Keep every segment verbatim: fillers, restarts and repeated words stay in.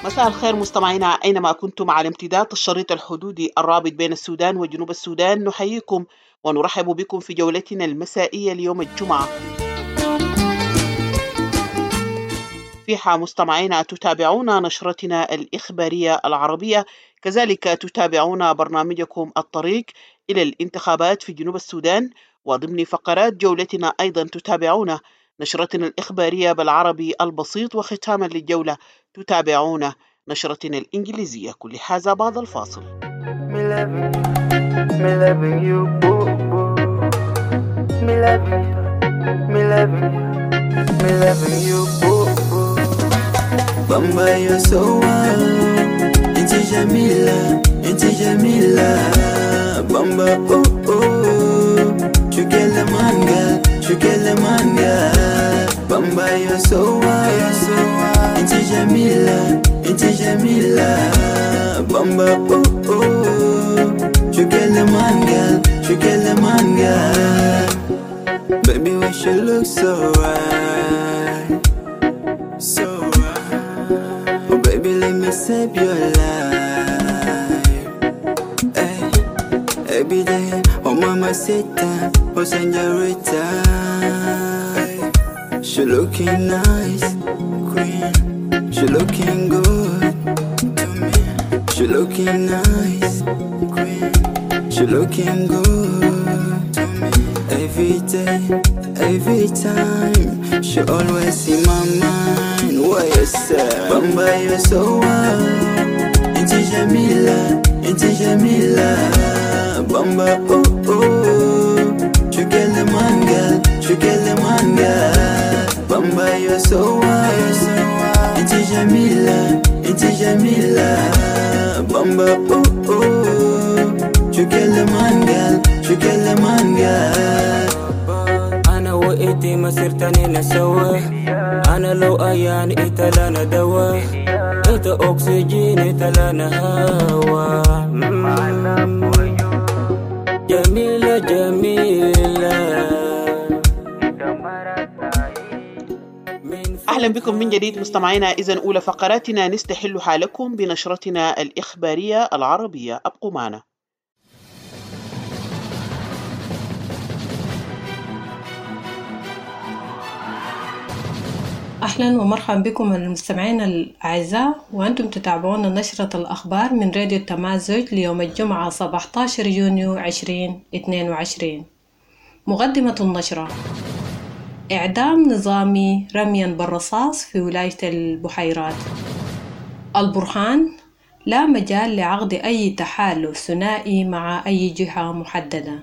مساء الخير مستمعينا أينما كنتم. على امتداد الشريط الحدودي الرابط بين السودان وجنوب السودان نحييكم ونرحب بكم في جولتنا المسائية اليوم الجمعة. فيها مستمعينا تتابعون نشرتنا الإخبارية العربية، كذلك تتابعون برنامجكم الطريق إلى الانتخابات في جنوب السودان، وضمن فقرات جولتنا أيضا تتابعون نشرتنا الإخبارية بالعربي البسيط، وختاما للجولة تتابعون نشرتنا الإنجليزية. كل هذا بعد الفاصل. بامبا يا سوا انت جميلة انت جميلة بامبا او او شو كلا مانجا شو كلا مانجا بامبا يا سوا يا سوا انت جميلة انت جميلة بامبا او او شو كلا مانجا شو كلا مانجا baby wish you look so right so baby, let me save your life. Hey, every day, oh mama sita, oh señorita. Hey, she looking nice, queen. She looking good to me. She looking nice, queen. She looking good to me. Every day, every time, she always in my mind. What you say? Bamba you so wild. Inti Jamila, Inti Jamila. Bamba oh oh. You get the manga, you get the manga. Bamba you so wild. Inti Jamila, Inti Jamila. Bamba oh oh. You get the manga, you get the manga. وإيتي مسيرتني نسوي أنا لو أيان إيتا لنا دوا إيتا أكسجين إيتا لنا هوا جميلة جميلة. أهلا بكم من جديد مستمعينا. إذن أولى فقراتنا نستحل حالكم بنشرتنا الإخبارية العربية، أبقوا معنا. أهلا ومرحبا بكم المستمعين الأعزاء، وأنتم تتابعون نشرة الأخبار من راديو التمازج ليوم الجمعة سبعة عشر يونيو ألفين واثنين وعشرين. مقدمة النشرة: إعدام نظامي رميا بالرصاص في ولاية البحيرات. البرهان: لا مجال لعقد أي تحالف ثنائي مع أي جهة محددة.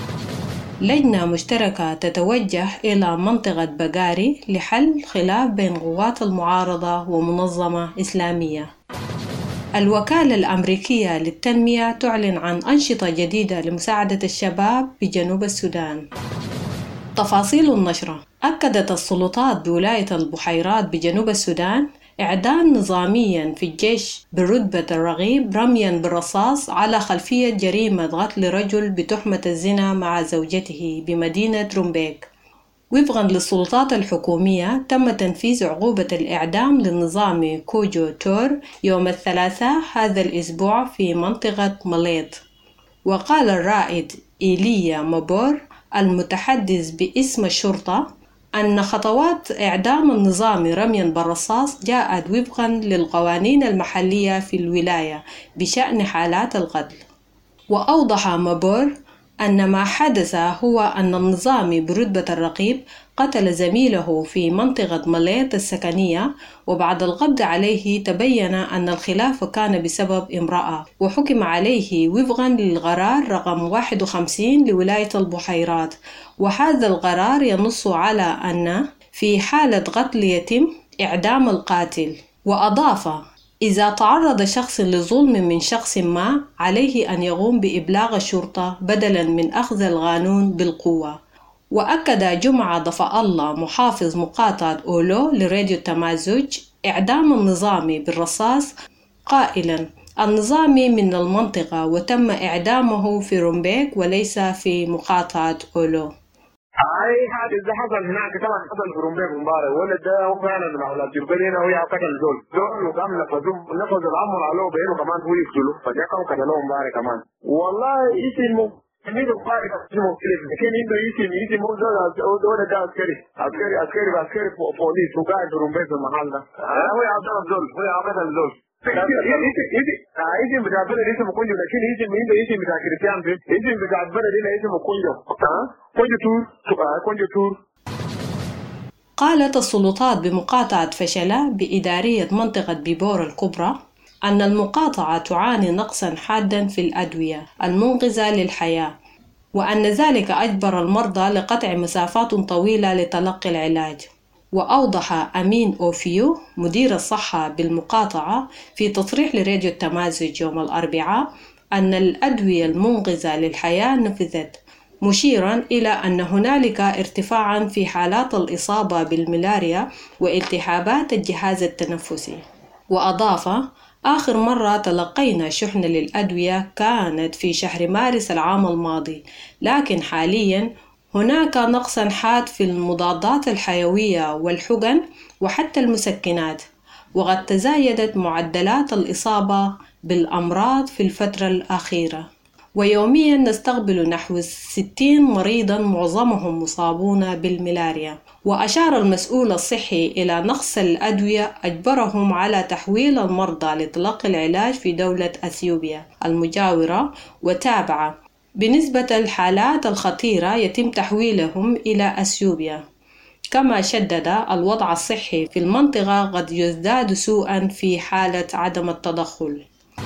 لجنة مشتركة تتوجه إلى منطقة بقاري لحل خلاف بين قوات المعارضة ومنظمة إسلامية. الوكالة الأمريكية للتنمية تعلن عن أنشطة جديدة لمساعدة الشباب بجنوب السودان. تفاصيل النشرة: أكدت السلطات بولاية البحيرات بجنوب السودان إعدام نظاميا في الجيش برتبة الرغيب رميا بالرصاص على خلفية جريمة قتل رجل بتهمة الزنا مع زوجته بمدينة رومبيك. وفقا للسلطات الحكومية تم تنفيذ عقوبة الإعدام للنظامي كوجو تور يوم الثلاثاء هذا الأسبوع في منطقة مليط. وقال الرائد إيليا مابور المتحدث باسم الشرطة أن خطوات إعدام النظام رميا بالرصاص جاءت وفقا للقوانين المحلية في الولاية بشأن حالات القتل. وأوضح مابور أن ما حدث هو أن النظامي برتبة الرقيب قتل زميله في منطقة مليط السكنية، وبعد القبض عليه تبين أن الخلاف كان بسبب امرأة، وحكم عليه وفقا للقرار رقم واحد وخمسين لولاية البحيرات. وهذا القرار ينص على أن في حالة قتل يتم إعدام القاتل. وأضاف: إذا تعرض شخص لظلم من شخص ما عليه أن يقوم بإبلاغ الشرطة بدلاً من أخذ القانون بالقوة. وأكد جمعة ضفاء الله محافظ مقاطعة أولو لراديو التمازج إعدام النظامي بالرصاص قائلاً: النظامي من المنطقة وتم إعدامه في رومبيك وليس في مقاطعة أولو. I have إذا حصل هناك طبعا حصل في رومبيك مبارك ولد ده هو فعلا من أولاد جربلين وهي قتل زول زول وقام نفذوا نفذوا الأمر عليه بينه كمان هو يقتلوا فجاء كانوا قتلوه مبارك كمان والله اسمه مين مبارك اسمه كليف لكن عنده اسم اسم هو زول ولد ده عسكري عسكري عسكري عسكري بوليس وقاعد في رومبيك في المحل ده هو يعطل زول هو يعطل زول اسم بتاع البلد اسمه كونجو لكن اسم عنده اسم بتاع كريستيان اسم بتاع البلد هنا اسمه كونجو كونجو تور كونجو تور. قالت السلطات بمقاطعة فشلة بإدارية منطقة بيبور الكبرى أن المقاطعة تعاني نقصا حادا في الأدوية المنقذة للحياة، وأن ذلك أجبر المرضى لقطع مسافات طويلة لتلقي العلاج. وأوضح أمين أوفيو مدير الصحة بالمقاطعة في تصريح لراديو التمازج يوم الأربعاء أن الأدوية المنقذة للحياة نفذت، مشيرا إلى أن هنالك ارتفاعا في حالات الإصابة بالملاريا والتهابات الجهاز التنفسي. وأضاف: آخر مرة تلقينا شحنة للأدوية كانت في شهر مارس العام الماضي، لكن حاليا هناك نقص حاد في المضادات الحيوية والحقن وحتى المسكنات، وقد تزايدت معدلات الإصابة بالأمراض في الفترة الأخيرة، ويوميا نستقبل نحو ستين مريضا معظمهم مصابون بالملاريا. وأشار المسؤول الصحي إلى نقص الأدوية أجبرهم على تحويل المرضى لتلقي العلاج في دولة أثيوبيا المجاورة، وتابع: بنسبة الحالات الخطيرة يتم تحويلهم إلى أثيوبيا. كما شدد الوضع الصحي في المنطقة قد يزداد سوءا في حالة عدم التدخل.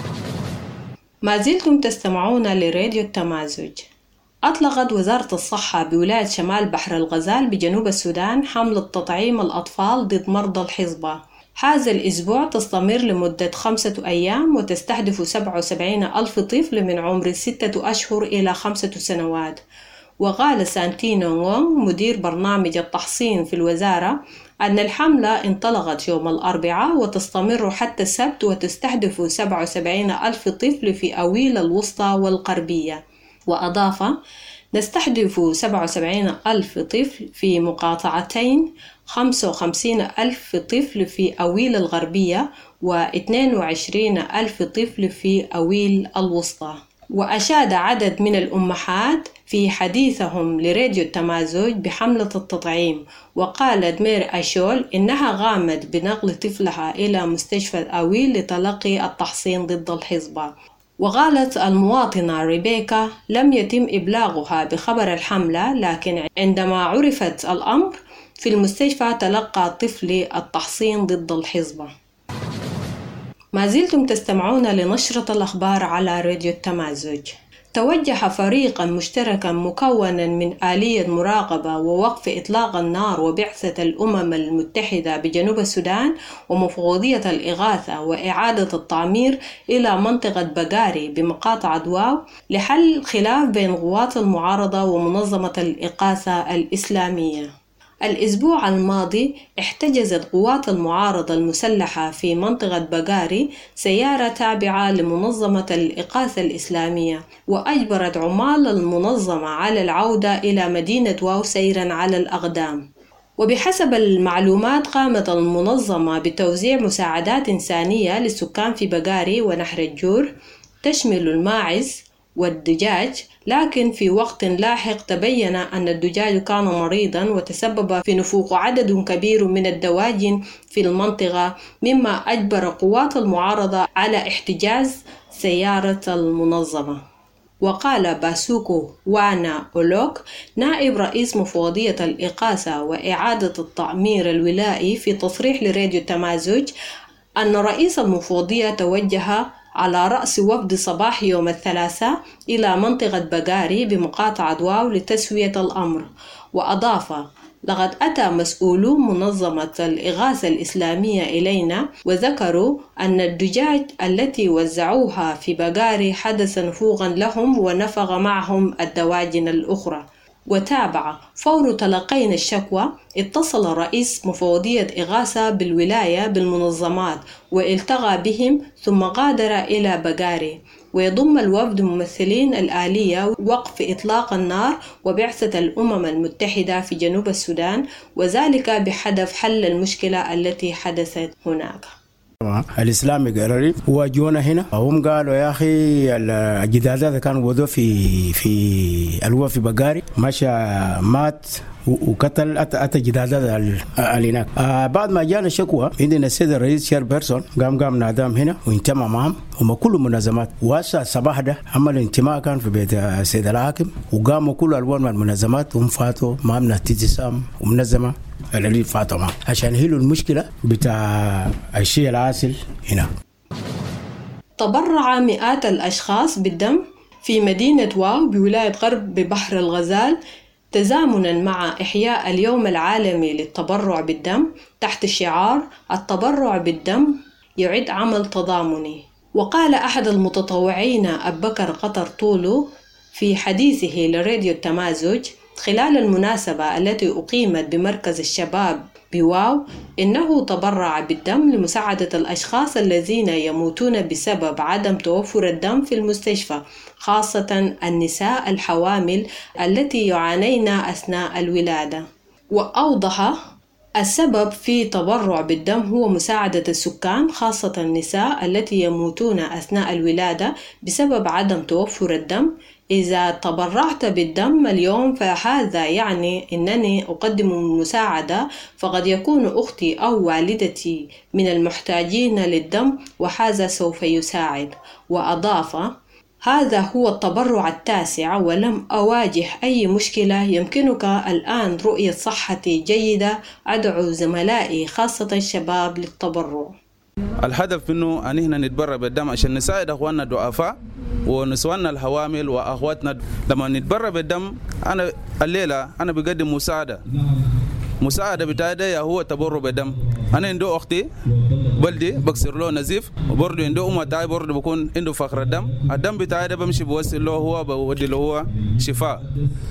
ما زلتم تستمعون لراديو التمازج. أطلقت وزارة الصحة بولاية شمال بحر الغزال بجنوب السودان حملة تطعيم الأطفال ضد مرضى الحصبة. هذا الأسبوع تستمر لمدة خمسة أيام وتستهدف سبعة وسبعين ألف طفل من عمر ستة أشهر إلى خمسة سنوات. وقال سانتينو نغونغ مدير برنامج التحصين في الوزارة أن الحملة انطلقت يوم الأربعاء وتستمر حتى السبت وتستهدف سبعة وسبعين ألف طفل في أويل الوسطى والغربية. وأضاف: نستهدف سبعة وسبعين ألف طفل في مقاطعتين، خمسة وخمسين ألف طفل في أويل الغربية واثنين وعشرين ألف طفل في أويل الوسطى. وأشاد عدد من الأمهات في حديثهم لراديو التمازج بحملة التطعيم. وقالت مير أشول إنها قامت بنقل طفلها إلى مستشفى أويل لتلقي التحصين ضد الحصبة. وقالت المواطنة ريبيكا لم يتم إبلاغها بخبر الحملة، لكن عندما عرفت الأمر في المستشفى تلقى الطفل التحصين ضد الحصبة. ما زلتم تستمعون لنشرة الأخبار على راديو التمازج. توجه فريقا مشتركا مكونا من آلية مراقبة ووقف إطلاق النار وبعثة الأمم المتحدة بجنوب السودان ومفوضية الإغاثة وإعادة التعمير إلى منطقة بقاري بمقاطعة واو لحل خلاف بين قوات المعارضة ومنظمة الإغاثة الإسلامية. الأسبوع الماضي احتجزت قوات المعارضة المسلحة في منطقة بقاري سيارة تابعة لمنظمة الإغاثة الإسلامية، وأجبرت عمال المنظمة على العودة إلى مدينة واو سيرا على الأقدام. وبحسب المعلومات قامت المنظمة بتوزيع مساعدات إنسانية للسكان في بقاري ونهر الجور تشمل الماعز والدجاج، لكن في وقت لاحق تبين أن الدجاج كان مريضا وتسبب في نفوق عدد كبير من الدواجن في المنطقة، مما أجبر قوات المعارضة على احتجاز سيارة المنظمة. وقال باسوكو وانا أولوك نائب رئيس مفوضية الإغاثة وإعادة التعمير الولائي في تصريح لراديو التمازج أن رئيس المفوضية توجه على رأس وفد صباح يوم الثلاثاء إلى منطقة بقاري بمقاطعة واو لتسوية الأمر. وأضاف: لقد أتى مسؤولو منظمة الإغاثة الإسلامية إلينا وذكروا أن الدجاج التي وزعوها في بقاري حدث نفوغا لهم ونفغ معهم الدواجن الأخرى. وتابع: فور تلقينا الشكوى اتصل رئيس مفوضية إغاثة بالولاية بالمنظمات والتقى بهم ثم غادر إلى بقاري. ويضم الوفد ممثلين الآلية وقف إطلاق النار وبعثة الأمم المتحدة في جنوب السودان، وذلك بهدف حل المشكلة التي حدثت هناك. الإسلامي قرري واجونا هنا، هم قالوا يا أخي الجدادات كانوا وضعوا في في الوا في بقاري، مشى مات وقتل أتى أتى جدادات اللي هناك. آه بعد ما جانا شكوى عندنا السيد الرئيس شير بيرسون قام قام نادام هنا وانتمى معهم، هم كل منظمات، وهسه الصباح ده عمل انتماء كان في بيت السيد الحاكم، وقاموا كل الوان من المنظمات وهم فاتوا ما من اعتصام ومنظمه اللي فاتوا معهم عشان يحلوا المشكله بتاع الشيء العاسل هنا. تبرع مئات الأشخاص بالدم في مدينة واو بولاية غرب ببحر الغزال تزامناً مع إحياء اليوم العالمي للتبرع بالدم تحت شعار التبرع بالدم يعد عمل تضامني. وقال أحد المتطوعين أبو بكر قطر طولو في حديثه لراديو التمازج خلال المناسبة التي أقيمت بمركز الشباب بواو إنه تبرع بالدم لمساعدة الأشخاص الذين يموتون بسبب عدم توفر الدم في المستشفى، خاصة النساء الحوامل التي يعانين أثناء الولادة. وأوضح السبب في تبرع بالدم هو مساعدة السكان خاصة النساء التي يموتون أثناء الولادة بسبب عدم توفر الدم. إذا تبرعت بالدم اليوم فهذا يعني أنني أقدم المساعدة، فقد يكون أختي أو والدتي من المحتاجين للدم وهذا سوف يساعد. وأضاف هذا هو التبرع التاسع ولم أواجه أي مشكلة، يمكنك الآن رؤية صحتي جيدة، أدعو زملائي خاصة الشباب للتبرع. الهدف انه ان احنا نتبرع بالدم عشان نساعد اخواننا الضعفاء ونسواننا الحوامل واخواتنا. لما نتبرع بالدم انا الليله انا بقدم مساعده مساعده بتاعي هو تبرع بالدم. انا عنده اختي بلدي بكسر له نزيف، وبرضه عنده امه تاعي برضه بكون عنده فقر الدم، الدم بتاعي ده بمشي بوصل له هو بودي له هو شفاء.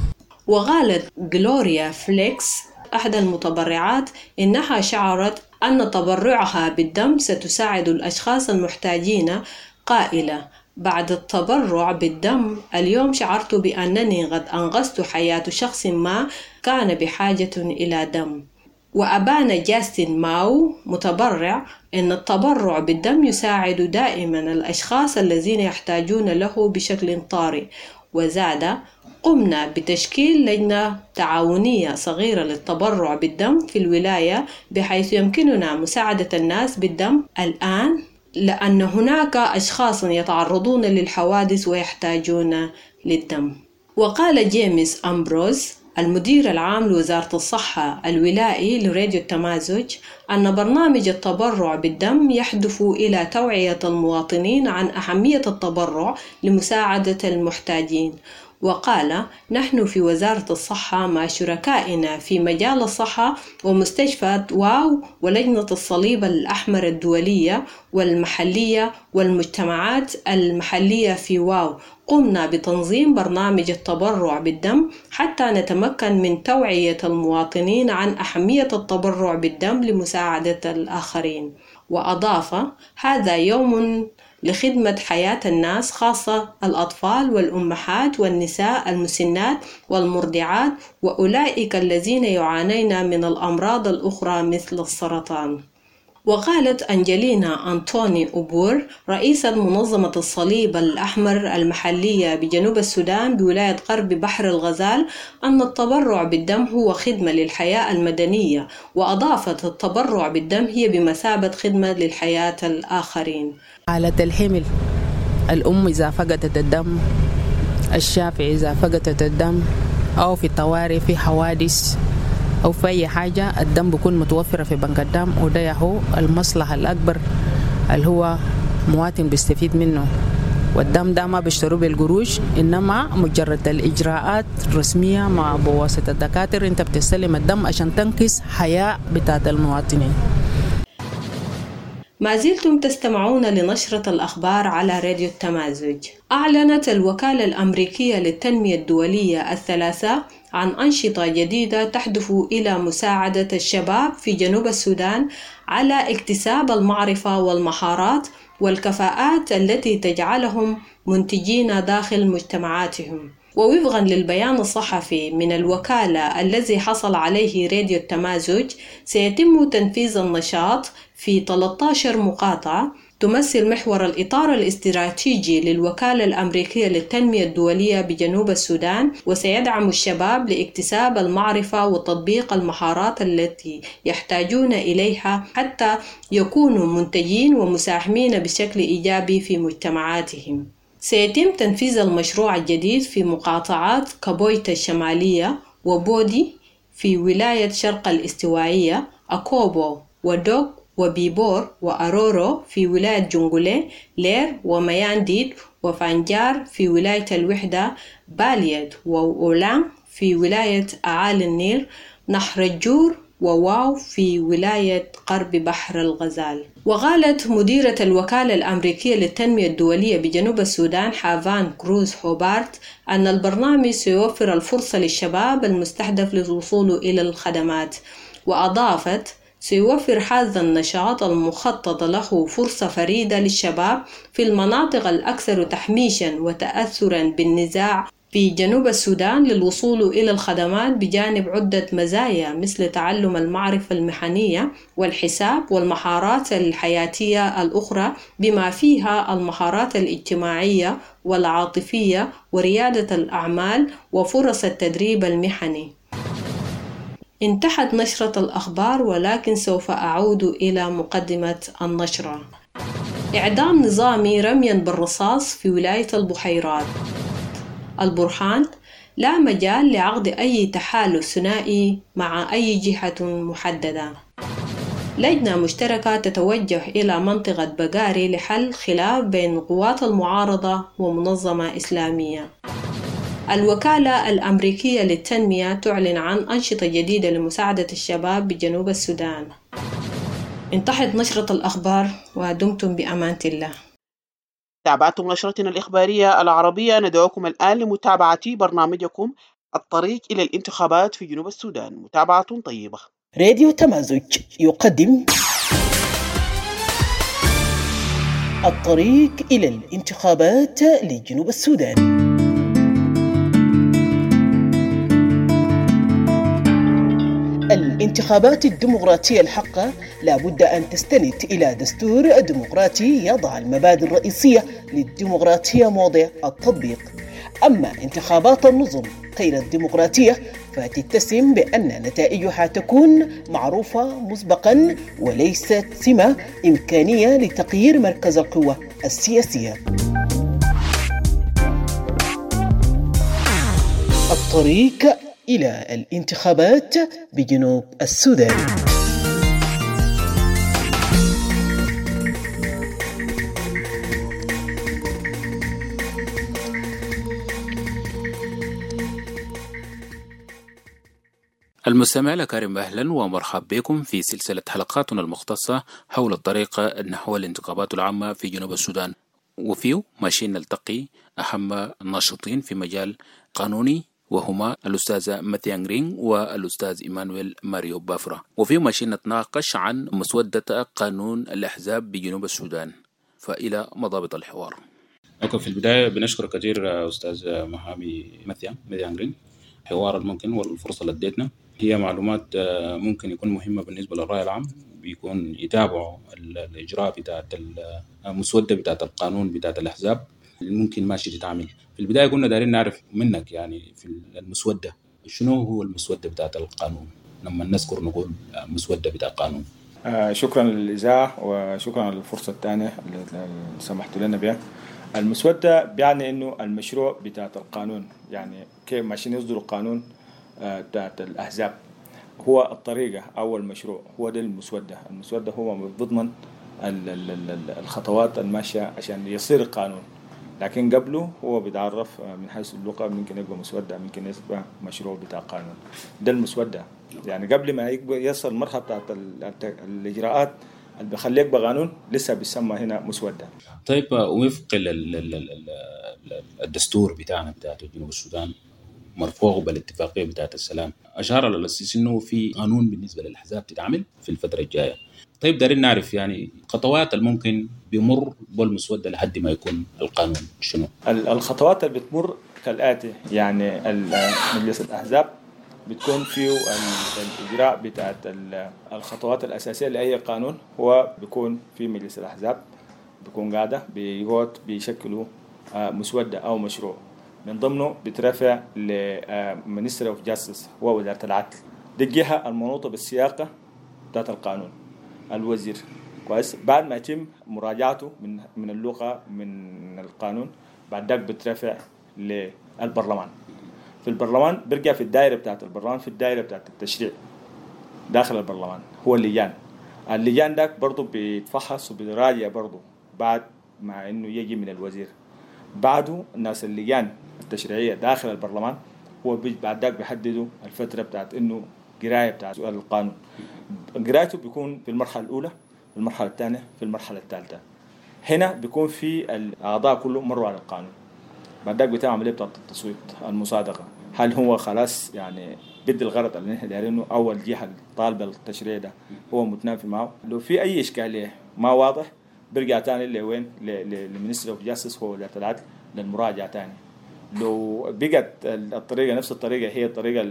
وقالت غلوريا فليكس أحد المتبرعات إنها شعرت أن تبرعها بالدم ستساعد الأشخاص المحتاجين، قائلة: بعد التبرع بالدم اليوم شعرت بأنني قد أنقذت حياة شخص ما كان بحاجة إلى دم. وأبان جاستن ماو متبرع أن التبرع بالدم يساعد دائما الأشخاص الذين يحتاجون له بشكل طارئ. وزاد: قمنا بتشكيل لجنة تعاونية صغيرة للتبرع بالدم في الولاية بحيث يمكننا مساعدة الناس بالدم الآن، لأن هناك أشخاص يتعرضون للحوادث ويحتاجون للدم. وقال جيمس أمبروز المدير العام لوزارة الصحة الولائي لراديو التمازج أن برنامج التبرع بالدم يهدف إلى توعية المواطنين عن أهمية التبرع لمساعدة المحتاجين. وقال: نحن في وزارة الصحة مع شركائنا في مجال الصحة ومستشفى واو ولجنة الصليب الأحمر الدولية والمحلية والمجتمعات المحلية في واو قمنا بتنظيم برنامج التبرع بالدم حتى نتمكن من توعية المواطنين عن أهمية التبرع بالدم لمساعدة الآخرين. وأضاف: هذا يوم لخدمة حياة الناس خاصة الأطفال والأمهات والنساء المسنات والمرضعات وأولئك الذين يعانين من الأمراض الأخرى مثل السرطان. وقالت أنجلينا أنطوني أبور رئيسة منظمة الصليب الأحمر المحلية بجنوب السودان بولاية غرب بحر الغزال أن التبرع بالدم هو خدمة للحياة المدنية، وأضافت: التبرع بالدم هي بمثابة خدمة للحياة الآخرين. حالة الحمل، الأم إذا فقدت الدم، الشاب إذا فقدت الدم، أو في الطوارئ في حوادث أو في أي حاجة الدم بيكون متوفر في بنك الدم، وده هو المصلحة الأكبر اللي هو مواطن بيستفيد منه. والدم ده ما بيشتروه بالقروش، إنما مجرد الإجراءات الرسمية مع بواسطة الدكاترة أنت بتستلم الدم عشان تنقذ حياة بتاعت المواطنين. ما زلتم تستمعون لنشرة الأخبار على راديو التمازج. أعلنت الوكالة الأمريكية للتنمية الدولية الثلاثاء عن أنشطة جديدة تهدف إلى مساعدة الشباب في جنوب السودان على اكتساب المعرفة والمهارات والكفاءات التي تجعلهم منتجين داخل مجتمعاتهم. ووفقا للبيان الصحفي من الوكالة الذي حصل عليه راديو التمازج، سيتم تنفيذ النشاط في ثلاثة عشر مقاطعة تمثل محور الإطار الاستراتيجي للوكالة الأمريكية للتنمية الدولية بجنوب السودان، وسيدعم الشباب لاكتساب المعرفة وتطبيق المهارات التي يحتاجون إليها حتى يكونوا منتجين ومساهمين بشكل إيجابي في مجتمعاتهم. سيتم تنفيذ المشروع الجديد في مقاطعات كابويتا الشمالية وبودي في ولاية شرق الاستوائية، أكوبو ودوغ وبيبور وأرورو في ولاية جنغولي، لير وميانديد وفانجار في ولاية الوحدة، باليد وأولام في ولاية أعالي النيل، نهر الجور وواو في ولاية قرب بحر الغزال. وقالت مديرة الوكالة الأمريكية للتنمية الدولية بجنوب السودان حافان كروز هوبارت أن البرنامج سيوفر الفرصة للشباب المستهدف للوصول إلى الخدمات. وأضافت: سيوفر هذا النشاط المخطط له فرصة فريدة للشباب في المناطق الأكثر تحميشاً وتأثراً بالنزاع في جنوب السودان للوصول إلى الخدمات، بجانب عدة مزايا مثل تعلم المعرفة المهنية والحساب والمهارات الحياتية الأخرى، بما فيها المهارات الاجتماعية والعاطفية وريادة الأعمال وفرص التدريب المهني. انتهت نشرة الأخبار، ولكن سوف أعود إلى مقدمة النشرة. إعدام نظامي رمياً بالرصاص في ولاية البحيرات. البرهان: لا مجال لعقد أي تحالف ثنائي مع أي جهة محددة. لجنة مشتركة تتوجه إلى منطقة بقاري لحل خلاف بين قوات المعارضة ومنظمة إسلامية. الوكالة الأمريكية للتنمية تعلن عن أنشطة جديدة لمساعدة الشباب بجنوب السودان. انتهت نشرة الأخبار، ودمتم بأمانة الله. تابعتم نشرتنا الإخبارية العربية. ندعوكم الآن لمتابعة برنامجكم الطريق إلى الانتخابات في جنوب السودان. متابعة طيبة. راديو تمازج يقدم الطريق إلى الانتخابات لجنوب السودان. الانتخابات الديمقراطية الحقة لا بد أن تستند إلى دستور ديمقراطي يضع المبادئ الرئيسية للديمقراطية موضع التطبيق. أما انتخابات النظم غير الديمقراطية فتتسم بأن نتائجها تكون معروفة مسبقا وليست سمة إمكانية لتغيير مركز القوة السياسية. الطريق إلى الانتخابات بجنوب السودان. المستمع الكريم، أهلا ومرحبا بكم في سلسلة حلقاتنا المختصة حول الطريق نحو الانتخابات العامة في جنوب السودان، وفيه ماشيين نلتقي أهم الناشطين في مجال قانوني، وهما الأستاذة ماثيان رينغ والأستاذ إيمانويل ماريو بافرا. وفيه ماشيين نتناقش عن مسودة قانون الأحزاب بجنوب السودان. فإلى مضابط الحوار. أوكي، في البداية بنشكر كثير أستاذ محامي ماثيان ماثيان رينغ الحوار الممكن والفرصة اللي اديتنا. هي معلومات ممكن يكون مهمة بالنسبة للرأي العام، بيكون يتابعوا الإجراء بتاعت المسودة بتاعت القانون بتاعت الأحزاب اللي ممكن ماشي تتعامل. في البداية كنا دارين نعرف منك يعني في المسودة شنو هو المسودة بتاعت القانون، لما نذكر نقول مسودة بتاع القانون. آه شكرا للإذاعة وشكرا على الفرصة الثانية اللي سمحتوا لنا بها. المسودة بيعني إنه المشروع بتاعت القانون، يعني كيف ماشيين يصدروا قانون آه بتاعت الأحزاب، هو الطريقة أو المشروع، هو ده المسودة. المسودة هو بيضمن الخطوات الماشية عشان يصير القانون، لكن قبله هو بيتعرف من حيث اللغة، ممكن يبقى مسودة، ممكن يبقى مشروع بتاع قانون. ده المسودة، يعني قبل ما يصل المرحلة بتاعت الإجراءات اللي بيخليه يبقى قانون لسه بيسمى هنا مسودة. طيب، وفق الدستور بتاعنا بتاع جنوب السودان مرفوع بالاتفاقية بتاعت السلام. أشار على الأساس إنه في قانون بالنسبة للأحزاب تتعمل في الفترة الجاية. طيب دارين نعرف يعني خطوات الممكن بيمر بالمسودة لحد ما يكون القانون شنو؟ الخطوات اللي بتمر كالآتي، يعني مجلس الأحزاب بتكون فيه الإجراء بتاعت الخطوات الأساسية لأي قانون، هو بيكون في مجلس الأحزاب بيكون قاعدة بيغوت بيشكلوا مسودة أو مشروع، من ضمنه بترفع لمينستري اوف جاستس هو وزارة العدل، دي الجهة المنوطة بالسياقة بتاعت القانون، الوزير كويس. بعد ما يتم مراجعته من من اللغة من القانون، بعد ذلك بترفع للبرلمان. في البرلمان بيرجع في الدائرة بتاعت البرلمان، في الدائرة بتاعت التشريع داخل البرلمان هو اللجان. اللجان داك برضو بيتفحص وبيراجع برضو بعد ما انه يجي من الوزير. بعده الناس اللجان التشريعية داخل البرلمان هو بعد ذاك بيحددوا الفترة بتاعت انه قراية بتاعت القانون. قرايته بيكون في المرحلة الأولى، في المرحلة الثانية، في المرحلة الثالثة. هنا بيكون في الأعضاء كله مروا على القانون، بعد ذاك بتعمل عملية بتاعت التصويت المصادقة، هل هو خلاص يعني بدي الغرض اللي نحن دايرينه أول جهة طالبة التشريع ده هو متنافي معه. لو في أي إشكالية ما واضح برجع تاني لوين للمينستري اوف جاستس هو وزارة العدل للمراجعة تاني. لو بقت الطريقة نفس الطريقة هي الطريقة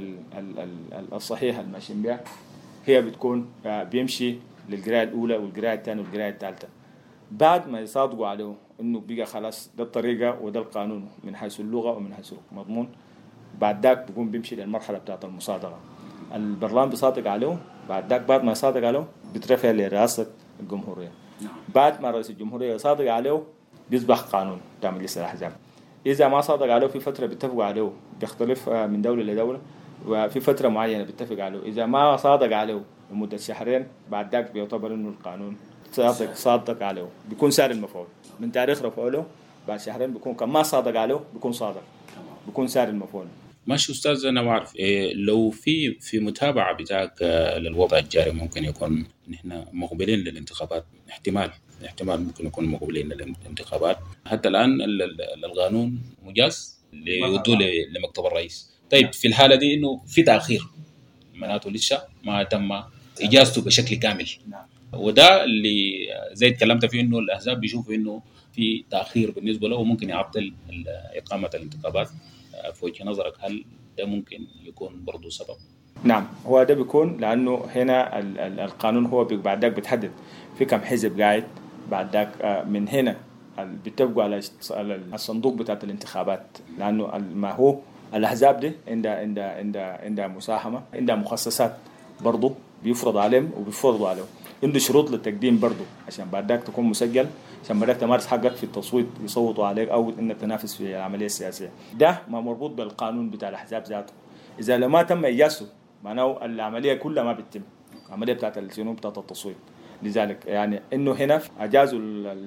الصحيحة الماشيين بها، هي بتكون بيمشي للقراءة الأولى والقراءة الثانية والقراءة الثالثة. بعد ما يصادقوا عليه إنه بقى خلاص ده الطريقة وده القانون من حيث اللغة ومن حيث المضمون، بعد ذاك بيكون بيمشي للمرحلة بتاعت المصادقة. البرلمان بيصادق عليه، بعد ذاك بعد ما يصادق عليه بيترفع لرئاسة الجمهورية. بعد ما رئيس الجمهورية يصادق عليه بيصبح قانون بتاع مجلس الأحزاب. إذا ما صادق عليه في فترة بيتفقوا عليه، بيختلف من دولة لدولة، وفي فترة معينة بيتفق عليه. إذا ما صادق عليه لمدة شهرين بعد ذاك بيعتبر إنه القانون صادق صادق عليه، بيكون سار المفعول من تاريخ رفعه له. بعد شهرين بيكون كم ما صادق عليه بيكون صادق، بيكون سار المفعول. ماشي أستاذ، أنا ما أعرف إيه لو في في متابعة بتاعك للوضع الجاري ممكن يكون نحن مقبلين للانتخابات، احتمال احتمال ممكن يكون مقبلين للانتخابات. حتى الآن القانون مجاز ليودوه لمكتب الرئيس. طيب في الحالة دي إنه في تأخير معناته لسه ما تم إجازته بشكل كامل، وده اللي زي تكلمت فيه إنه الأحزاب بيشوفوا إنه في تأخير بالنسبة له وممكن يعطل إقامة الانتخابات. في وجه نظرك هل ده ممكن يكون برضو سبب؟ نعم، هو ده بيكون لأنه هنا القانون هو بعد ذاك بتحدد في كم حزب قاعد، بعد ذاك من هنا بيتفقوا على الصندوق بتاعت الانتخابات، لأنه ما هو الأحزاب دي عندها عندها عندها عندها مساهمة، عندها مخصصات برضو بيفرض عليهم وبيفرضوا عليهم، عنده شروط للتقديم برضو عشان بعد ذاك تكون مسجل، عشان بعد ذاك تمارس حقك في التصويت يصوتوا عليك أو إنك تنافس في العملية السياسية. ده ما مربوط بالقانون بتاع الأحزاب ذاته. إذا لما تم إجازته معناه العملية كلها ما بتتم، العملية بتاعت السنون بتاعت التصويت. لذلك يعني إنه هنا أجازوا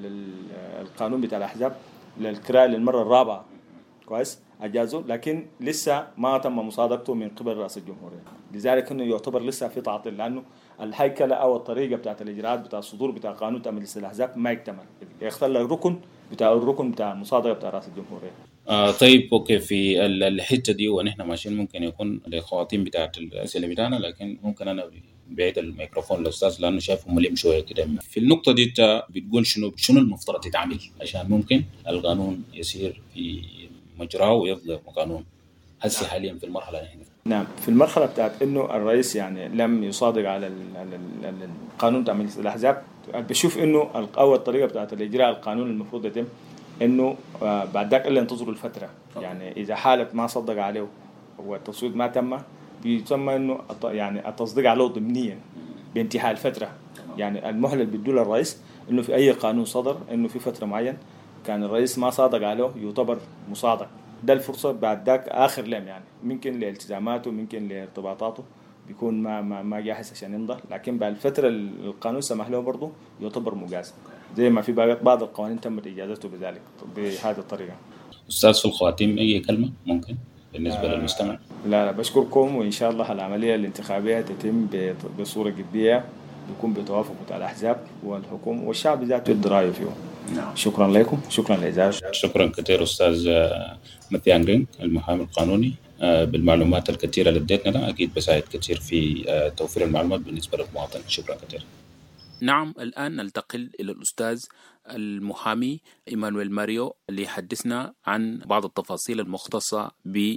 القانون بتاع الأحزاب للقراءة للمرة الرابعة كويس، أجازوا، لكن لسه ما تم مصادقته من قبل رئيس الجمهورية. لذلك إنه يعتبر لسه في تعطيل، لأنه الهيكلة أو الطريقة بتاعت الإجراءات بتاع الصدور بتاع قانون مجلس الأحزاب ما يكتمل، يختل الركن بتاع الركن بتاع المصادقة بتاع رئيس الجمهورية. آه طيب أوكي، في الحتة دي ونحن ماشيين ممكن يكون لخواتيم بتاعت الأسئلة بتاعنا، لكن ممكن أنا بعيد الميكروفون للأستاذ لأنه شايفه مليم شوية كده. في النقطة دي أنت بتقول شنو شنو المفترض يتعمل عشان ممكن القانون يسير في مجراه ويفضل قانون هسه حاليا في المرحلة هنا؟ نعم، في المرحلة بتاعت إنه الرئيس يعني لم يصادق على القانون بتاع مجلس الأحزاب، بشوف إنه أول طريقة بتاعت الإجراء القانون المفروض يتم إنه بعد ذاك إلا ينتظروا الفترة. يعني إذا حالة ما صدق عليه والتصويت ما تم بيسمى إنه يعني التصديق عليه ضمنيا بانتهاء الفترة. يعني المهلة اللي بيدوله الرئيس إنه في أي قانون صدر إنه في فترة معين كان الرئيس ما صادق عليه يعتبر مصادق، ده الفرصة بعد ذاك آخر لم يعني ممكن لالتزاماته ممكن لارتباطاته بيكون ما ما ما جاهز عشان يمضي، لكن بعد الفترة القانون سمح له برضه يعتبر مجاز، زي ما في بعض القوانين تمت إجازته بذلك بهذه الطريقة. أستاذ في الخواتيم أي كلمة ممكن بالنسبة آه للمستمع؟ لا لا، بشكركم، وإن شاء الله العملية الانتخابية تتم بصورة جدية، يكون بتوافق بتاع الأحزاب والحكومة والشعب ذاته الدراية فيه. نعم. شكرا لكم، شكرا لإزاج. شكرا كثير أستاذ ماتيانغرين المحامي القانوني بالمعلومات الكثيرة اللي اديتنا، أكيد بساعد كثير في توفير المعلومات بالنسبة للمواطن. شكرا كثير. نعم، الآن ننتقل إلى الأستاذ المحامي إيمانويل ماريو اللي يحدثنا عن بعض التفاصيل المختصة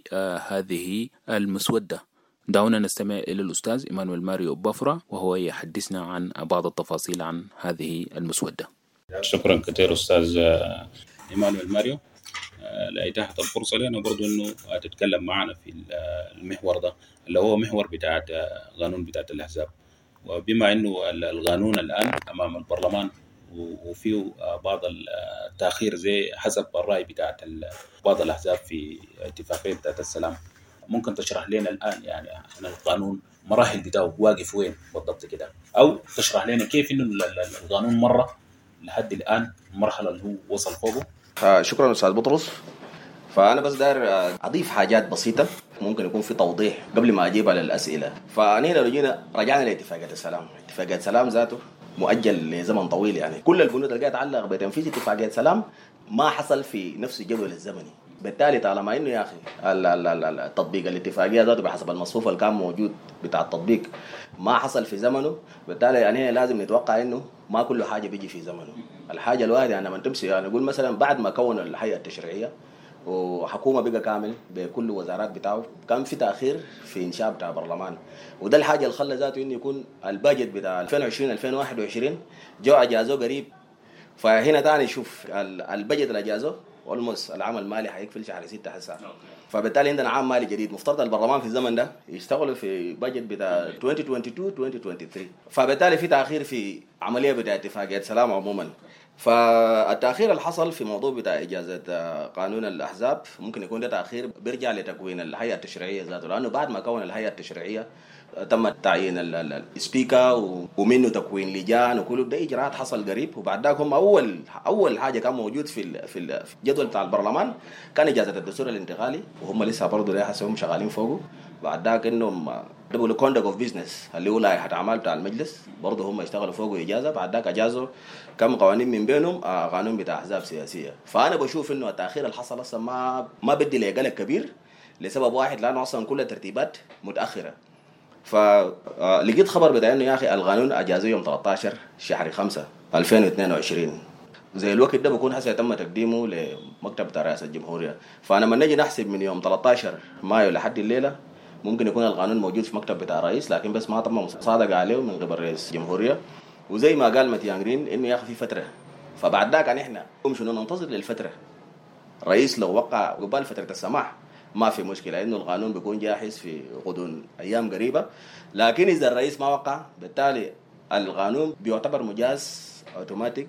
بهذه المسودة. دعونا نستمع إلى الأستاذ إيمانويل ماريو بافرا وهو يحدثنا عن بعض التفاصيل عن هذه المسودة. شكرا كثير أستاذ إيمانويل ماريو لإتاحة الفرصة لنا برضو إنه تتكلم معنا في المحور ده اللي هو محور بتاع قانون بتاع الأحزاب. وبما إنه القانون الآن أمام البرلمان وفيه بعض التأخير زي حسب الرأي بتاع بعض الأحزاب في اتفاقية بتاعت السلام، ممكن تشرح لنا الآن يعني القانون مراحل بتاعه واقف وين بالضبط كده، أو تشرح لنا كيف إنه القانون مرة لحد الآن المرحلة اللي هو وصل فوقه. شكرا أستاذ بطرس. فأنا بس داير أضيف حاجات بسيطة ممكن يكون في توضيح قبل ما أجيب على الأسئلة. فأنا لو جينا رجعنا لاتفاقية السلام، اتفاقية السلام ذاته مؤجل لزمن طويل، يعني كل البنود اللي تتعلق بتنفيذ اتفاقية السلام ما حصل في نفس الجدول الزمني. بالتالي طالما إنه يا أخي التطبيق الاتفاقية ذاته بحسب المصفوف اللي كان موجود بتاع التطبيق ما حصل في زمنه، بالتالي يعني لازم نتوقع إنه ما كل حاجة بيجي في زمنه. الحاجة الواحدة يعني من تمسي يعني نقول مثلا بعد ما كون الهيئة التشريعية وحكومة بقى كامل بكل وزارات بتاعه، كان في تأخير في إنشاء بتاع برلمان، وده الحاجة اللي خلى ذاته إنه يكون الباجت بتاع ألفين وعشرين ألفين وواحد وعشرين جو أجازه قريب. فهنا تاني شوف الباجت الأجازه والمس العام المالي حيقفل شهر ستة حسا، فبالتالي عندنا عام مالي جديد مفترض البرلمان في الزمن ده يشتغلوا في باجت بتاع ألفين واثنين وعشرين ألفين وثلاثة وعشرين، فبالتالي في تأخير في عملية بتاع اتفاقية سلام عموما. فالتأخير اللي حصل في موضوع بتاع إجازة قانون الأحزاب ممكن يكون ده تأخير بيرجع لتكوين الهيئة التشريعية ذاته، لأنه بعد ما كون الهيئة التشريعية تم تعيين السبيكر ومنه تكوين لجان وكل ده إجراءات حصل قريب. وبعد ذاك هم أول أول حاجة كان موجود في في الجدول بتاع البرلمان كان إجازة الدستور الانتقالي، وهم لسه برضه ده حسهم شغالين فوقه. بعد ذاك إنهم دبل كوندكت اوف بزنس اللي هو لائحة أعمال بتاع المجلس برضه هم يشتغلوا فوقه إجازة. بعد ذاك أجازوا كم قوانين من بينهم آه قانون بتاع أحزاب سياسية. فأنا بشوف إنه التأخير اللي حصل أصلا ما ما بدي لقلق كبير لسبب واحد، لأنه أصلا كل الترتيبات متأخرة. فلقيت خبر بتاع إنه يا أخي القانون أجازه يوم ثلاثة عشر شهر خمسة ألفين واثنين وعشرين، زي الوقت ده بكون حسب تم تقديمه لمكتب بتاع رئاسة الجمهورية. فأنا من نجي نحسب من يوم ثلاثة عشر مايو لحد الليلة ممكن يكون القانون موجود في مكتب بتاع الرئيس، لكن بس ما تم مصادقة عليه من قبل رئيس الجمهورية. وزي ما قال متيانجرين إنه يا أخي في فترة، فبعد ذاك إحنا شنو ننتظر للفترة. الرئيس لو وقع قبل فترة السماح ما في مشكلة، إنه القانون بيكون جاهز في غضون أيام قريبة. لكن إذا الرئيس ما وقع بالتالي القانون بيعتبر مجاز أوتوماتيك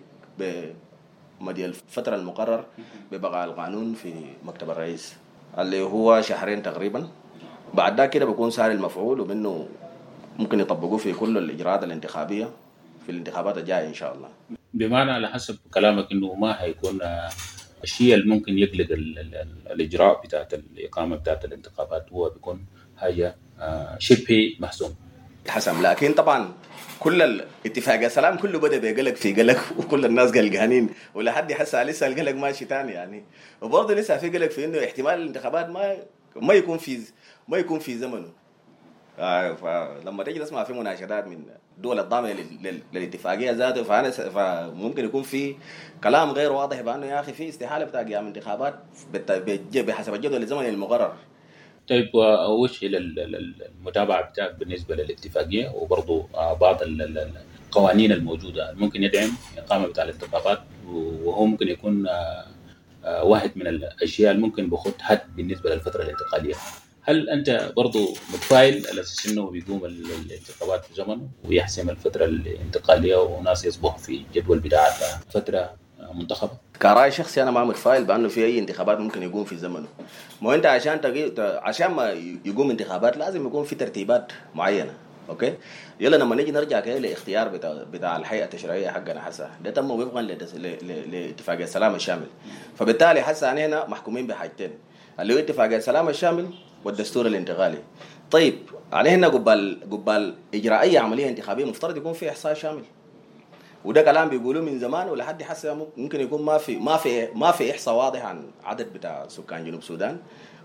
بمدى الفترة المقرر ببقاء القانون في مكتب الرئيس اللي هو شهرين تقريبا. بعد ذاك كده بيكون سهل المفعول، ومنه ممكن يطبقوه في كل الإجراءات الانتخابية في الانتخابات الجاية إن شاء الله. بمعنى على حسب كلامك إنه ما هيكون الشيء اللي ممكن يقلق الإجراء بتاعت الإقامة بتاعت الانتخابات، هو بيكون حاجة شبه محسوم حسم. لكن طبعا كل الاتفاق السلام كله بدأ بيقلق في قلق، وكل الناس قلقانين، ولحد حسا لسه القلق ماشي تاني يعني. وبرضه لسه في قلق في إنه احتمال الانتخابات ما ما يكون في ما يكون في زمنه. آه فلما تيجي تسمع في مناشدات من دول الضامنة للاتفاقية ذاته، فأنا فممكن يكون في كلام غير واضح بأنه يا أخي في استحالة بتاع قيام انتخابات بحسب الجدول الزمني المقرر. طيب وش المتابعة بتاعك بالنسبة للاتفاقية وبرضو بعض القوانين الموجودة ممكن يدعم إقامة بتاع الانتخابات، وهو ممكن يكون واحد من الأشياء اللي ممكن بخط حد بالنسبة للفترة الانتقالية. هل أنت برضو متفائل على أساس إنه بيقوم الانتخابات في زمن ويحسم الفترة الانتقالية وناس يصبح في جدول بتاع فترة منتخبة؟ كرأي شخصي أنا ما متفائل بأنه في أي انتخابات ممكن يقوم في زمنه. ما أنت عشان تقي... عشان ما يقوم انتخابات لازم يكون في ترتيبات معينة. أوكي يلا لما نيجي نرجع كده لاختيار بتاع بتاع الهيئة التشريعية حقنا حسا ده تم وفقا لاتفاقية السلام الشامل. فبالتالي حسا أنا هنا محكومين بحاجتين اللي هو اتفاقية السلام الشامل والدستور الانتقالي. طيب علينا قبل قبل إجراء أي عملية انتخابية مفترض يكون في إحصاء شامل، وده كلام بيقولوه من زمان ولحد حسا ممكن يكون ما في ما في ما في إحصاء واضح عن عدد بتاع سكان جنوب السودان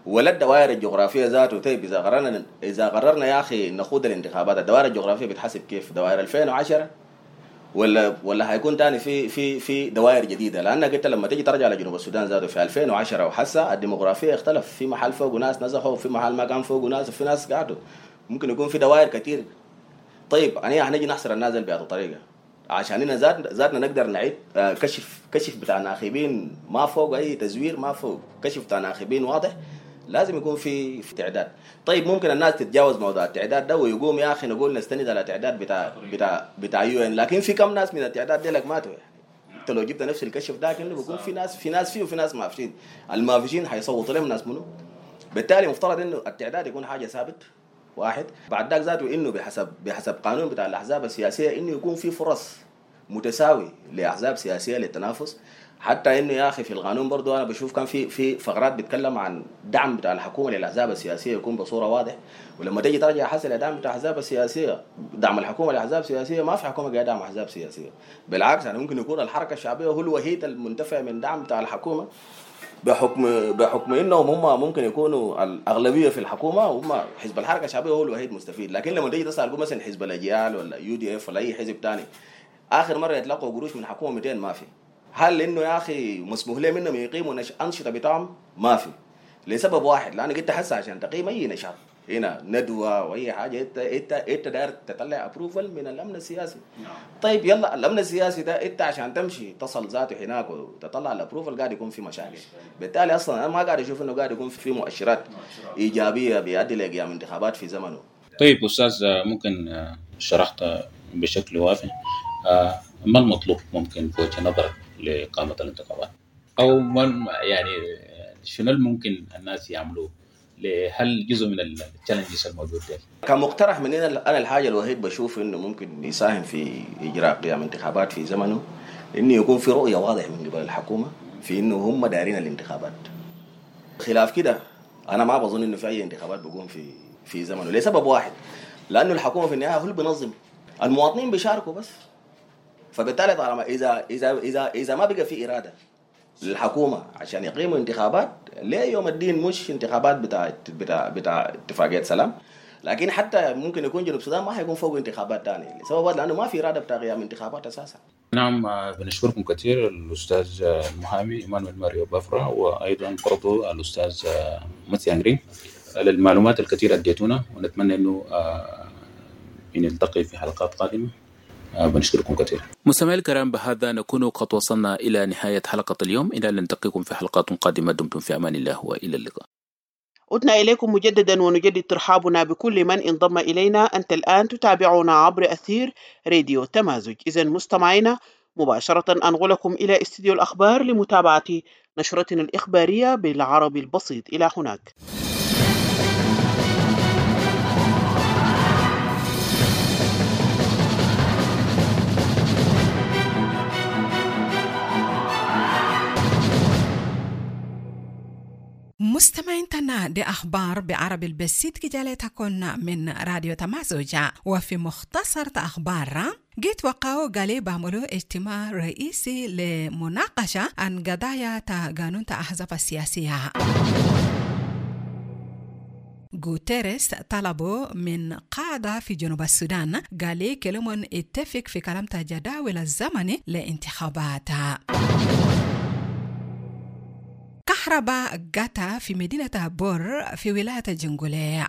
ولا الدوائر الجغرافيه ذاته. طيب اذا قررنا اذا قررنا يا اخي نخوض الانتخابات، الدوائر الجغرافيه بتحسب كيف؟ دوائر ألفين وعشرة ولا ولا هيكون تاني في في في دوائر جديده؟ لانك انت لما تيجي ترجع لجنوب السودان ذاته في ألفين وعشرة وحسا الديموغرافيه اختلف، في محل فوق ناس نزحوا وفي محل ما كان فوق ناس وفي ناس قعدوا، ممكن يكون في دوائر كثير. طيب انا هنجي نحصر النازل بهذه الطريقه عشان هنا ذات ذاتنا نقدر نعيد كشف كشف بتاع ناخبين ما فوق اي تزوير، ما فوق كشف بتاع ناخبين واضح، لازم يكون في في تعداد. طيب ممكن الناس تتجاوز موضوع التعداد ده ويقوم يا اخي نقول نستند على تعداد بتاع بتاع بتاع يو ان، لكن في كم ناس من التعداد دي لك ماتوا يعني. انت لو جبت نفس الكشف ده كانه بيكون في ناس في ناس فيه وفي ناس ما فيين، المافيين حيصوتوا لهم ناس منه. بالتالي مفترض انه التعداد يكون حاجه ثابت واحد، بعد ذاك ذاته انه بحسب بحسب قانون بتاع الاحزاب السياسيه انه يكون في فرص متساوي لاحزاب سياسيه للتنافس. حتى انه يا اخي في القانون برضو انا بشوف كان في في فقرات بتتكلم عن دعم بتاع الحكومه للاحزاب السياسيه يكون بصوره واضح، ولما تيجي ترجع حسب الدعم بتاع الاحزاب السياسيه، دعم الحكومه للاحزاب السياسيه ما في حكومه قاعده تدعم احزاب سياسيه، بالعكس يعني ممكن يكون الحركه الشعبيه هو الوحيد المنتفع من دعم بتاع الحكومه بحكم بحكم انهم هم ممكن يكونوا الاغلبيه في الحكومه، وهم حزب الحركه الشعبيه هو الوحيد مستفيد. لكن لما تيجي تسال مثلا حزب الاجيال ولا يو دي اف ولا اي حزب ثاني اخر مره يتلقوا قروش من حكومه مئتين ما في. هل انه يا اخي مسموح لهم انهم يقيموا نش... انشطه بتاعهم؟ ما في، لسبب واحد، لانك انت حاسس عشان تقيم اي نشاط هنا ندوه واي حاجه انت انت انت داير تطلع ابروفل من الامن السياسي. طيب يلا الامن السياسي ده انت عشان تمشي تصل ذاته هناك وتطلع الابروفل قاعد يكون في مشاكل. بالتالي اصلا انا ما قاعد اشوف انه قاعد يكون في مؤشرات ايجابيه بيؤدي لقيام انتخابات في زمنه. طيب استاذ ممكن شرحت بشكل وافي ما المطلوب ممكن في وجه نظرك لإقامة الانتخابات، أو من يعني شنو ممكن الناس يعملوه؟ هل جزء من التشالنجز الموجود ده؟ كمقترح من هنا أنا الحاجة الوحيد بشوف إنه ممكن يساهم في إجراء قيام انتخابات في زمنه إنه يكون في رؤية واضحة من قبل الحكومة في إنه هم دارين الانتخابات. خلاف كده أنا ما بظن إنه في أي انتخابات بيقوم في في زمنه لسبب واحد، لأنه الحكومة في النهاية هو اللي بينظم، المواطنين بيشاركوا بس. فبالتالي طالما اذا اذا اذا اذا ما بقى في اراده للحكومه عشان يقيموا انتخابات ليه يوم الدين مش انتخابات بتاع بتاع بتاع اتفاقيه سلام، لكن حتى ممكن يكون جنوب السودان ما حيكون فوق انتخابات ثانيه لسبب لانه ما في اراده بتاع قيام انتخابات اساسا. نعم بنشكركم كثير الاستاذ المحامي ايمانويل ماريو بافرا، وايضا برضو الاستاذ متيانغري للمعلومات الكثيره اديتونا، ونتمنى انه نلتقي في حلقات قادمه. بنشكركم كثير. مستمعي الكرام، بهذا نكون قد وصلنا إلى نهاية حلقة اليوم، إلى أن نلتقيكم في حلقات قادمة. دمتم في أمان الله وإلى اللقاء. عدنا إليكم مجددا ونجدد ترحابنا بكل من انضم إلينا. أنت الآن تتابعنا عبر أثير راديو تمازج. إذن مستمعينا مباشرة أنقلكم إلى استديو الأخبار لمتابعة نشرتنا الإخبارية بالعربي البسيط. إلى هناك. مستمعين تنا دي أخبار بعربي البسيط كجالتكن من راديو تمازوجة. وفي مختصر أخبار جيت وقعوا قالي بعملوا اجتماع رئيسي لمناقشة عن قضايا قانون الأحزاب السياسية. غوتيريس طلبوا من قاعدة في جنوب السودان قالي كلمون اتفق في كلام جداول الزمن لانتخابات. كهرباء قطع في مدينة بور في ولاية الجنغولية.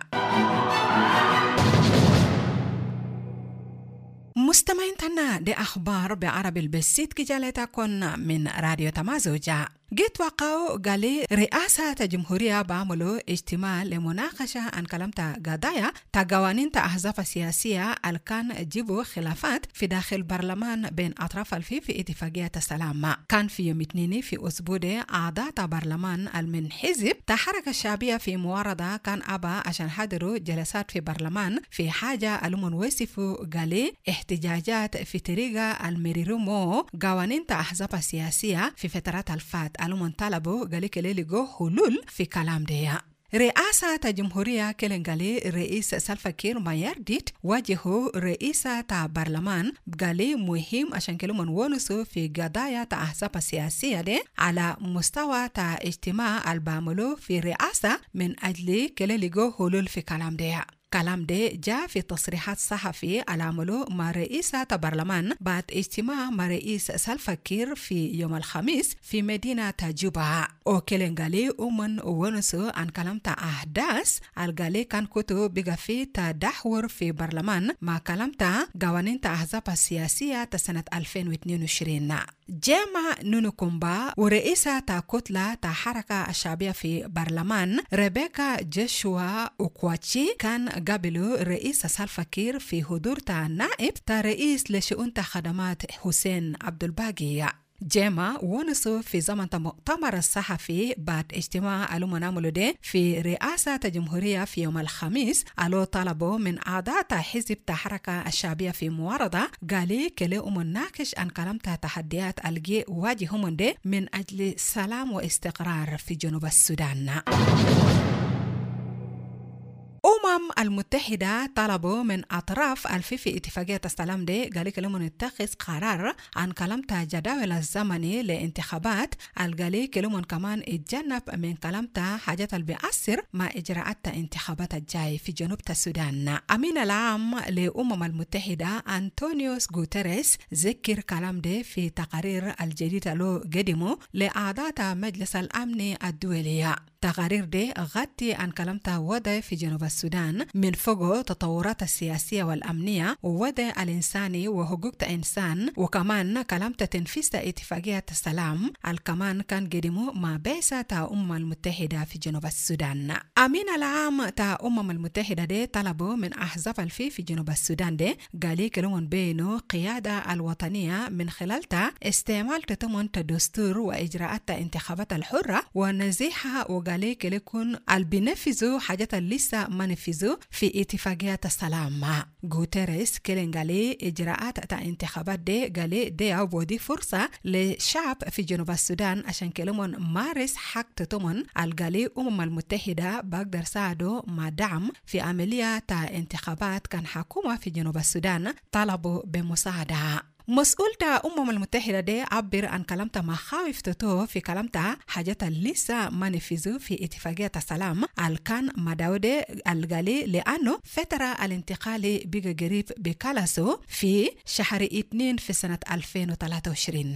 مستمعين تنا دي أخبار بعربي البسيط كجالتكن من راديو تمازوجة. جيت وقعوا قالي رئاسة الجمهورية بعملوا اجتماع لمناقشة عن كلامة قضايا تقوانين أحزاب السياسية الكان جيبوا خلافات في داخل البرلمان بين أطراف الفي في اتفاقية السلام. كان في يوم اثنين في أسبوع أعضاء برلمان المنحزب تحركة الشعبية في معارضة كان أبا عشان حضروا جلسات في برلمان في حاجة ألمون وصفوا قالي احتجاجات في طريقة المريرومو قوانين أحزاب السياسية في فترات الفات. ألمون طلبوا قالي كلي لقوا حلول في كلام دي. رئاسة جمهورية كيلنغالي رئيس سالفا كير مايرديت واجهوا رئيسة برلمان بقالي مهم عشان كلو من ونسو في قضايا تا أحزاب السياسية دي على مستوى تا اجتماع الباملو في رئاسة من أجل كلا لقو حلول في كلام دي. كلام ده جاء في تصريحات صحفي العملو مع رئيسة برلمان بعد اجتماع مع رئيس سالفا كير في يوم الخميس في مدينة جوبا. وكيلنغالي أمن ونسو عن كلام تا أحداث الغالي كان كتو بيغا في تدحور في برلمان مع كلام تا قوانين تا أحزاب السياسية تا سنة ألفين واثنين وعشرين. جامع نونوكومبا ورئيسة تا كتلة تا حركة الشعبية في برلمان ريبيكا جيشوا أوكواتشي كان قابلوا رئيس سالفا كير في حضور تا نائب تا رئيس لشؤون تا خدمات حسين عبد الباقي. جيما ونسو في زمن مؤتمر الصحفي بعد اجتماع ألو مناملو دي في رئاسة الجمهورية في يوم الخميس ألو طلبوا من أعضاء حزب حركة الشعبية في معارضة قالي كلي أم ناقش أن كلمتها تحديات الجي واجههم دي من أجل سلام واستقرار في جنوب السودان. الأمم المتحدة طلبوا من أطراف الفي في اتفاقية السلام دي قالوا كلهم نتخذ قرار عن كلامتا جداول الزمني لانتخابات القالي كلهم كمان اتجنب من كلامتا حاجات اللي بيأثر مع إجراءات انتخابات الجاي في جنوب السودان. أمين العام للأمم المتحدة أنطونيوس غوتيريس ذكر كلام دي في تقارير الجديد له قدمه لأعضاء مجلس الأمن الدولي. تقارير دي غطي عن كلامتا وضع في جنوب السودان من فوق تطورات السياسية والأمنية ووضع الإنساني وحقوق الإنسان، وكمان كلامتا تنفيذ اتفاقية السلام الكمان كان قدمه مع بعثة الأمم المتحدة في جنوب السودان. أمين العام تا الأمم المتحدة دي طلبوا من أحزاب الفي في جنوب السودان دي قالي كلهم بينه قيادة الوطنية من خلالها استعمال تتمن تدستور وإجراءات انتخابات الحرة ونزيحها، وقالي كلكم البنفذوا حاجات لسه ما نفذوا في اتفاقية السلام. غوتيريس كلين قالي إجراءات تا انتخابات دي قالي دي عبودي فرصة للشعب في جنوب السودان عشان كلمون مارس حق تتمن القالي أمم المتحدة بقدر ساعدوا مع دعم في عملية تا انتخابات كان حكومة في جنوب السودان طلبوا بمساعدة. مسؤول تا أمم المتحدة دي عبر عن كلامتا مخاوف تتو في كلامتا حاجات لسه ما نفذوا في اتفاقية السلام الكان مداودة الغالي لأنه فترة الانتقال بيجا قريب بكالاسو في شهر اثنين في سنة ألفين وثلاثة وعشرين.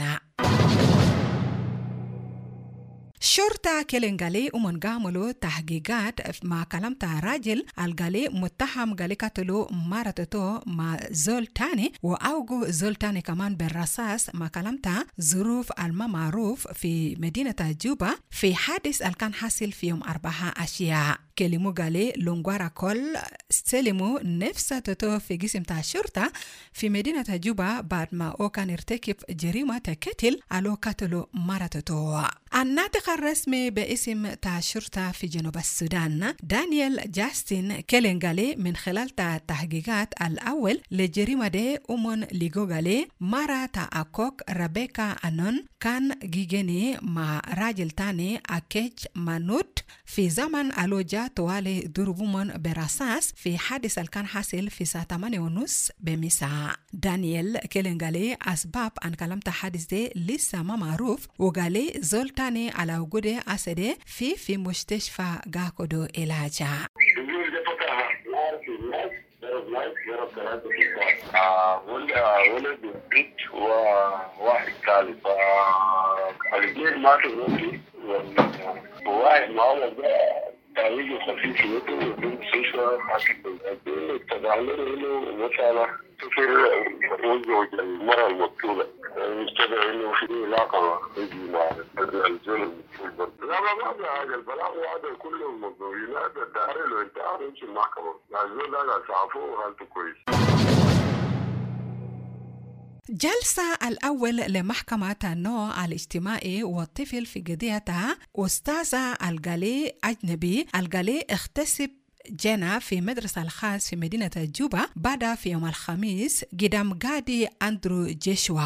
شرطة كيلنغالي ومن قاملوا تحقيقات مع كلامتا راجل الغالي متهم غالي قتلوا مرتو مع زول تاني وأوجو زول تاني كمان بالرصاص مع كلامتا ظروف الما معروف في مدينة جوبا في حادث الكان حاصل في يوم أربعة أشياء. كلمو غالي لونغوارا كول سلموا نفسه تتو في جسم تاع الشرطة في مدينة جوبا بعد ما أو كان ارتكب جريمة قتل ألو قتلوا مرتو. الناطق الرسمي باسم تاع الشرطة في جنوب السودان دانيال جاستين كيلنغالي من خلال تا تحقيقات الأول لجريمة دي أمون ليغوغالي مرة تا أكوك رابيكا أنون كان جيجيني مع راجل تاني أكيج مانوت في زمن ألوجا توالي ضربومن برصاص في حادث الكان حاصل في ساعة ثمانية ونص بمساء. دانيال كيلنغالي أسباب أن كلامتا حادث دي لسه ما معروف، وغالي زول تاني على وجود أسد في في مستشفى غاكودو إلاجا. ولد البيت وواحد ثالث الاثنين ماتوا روحي وواحد معه تعويض خفيف يده وبنت سوشة حاجة تدعمله إنه مثلا تفر وزوج المرأة المقتولة يستدعي إنه في علاقة يجي مع الزول المقتول. لا ما هذا هذا البلاغ وهذا كله الموضوعين هذا الدار له انتهى يمشي المحكمة. الزول هذا صعفوه حالته كويس. جلسة الأول لمحكمة النوع الاجتماعي والطفل في قضيتها أستاذة الغالي أجنبي الغالي اختسب جنى في مدرسة الخاص في مدينة جوبا بعد في يوم الخميس قدام قاضي أندرو جيشوا.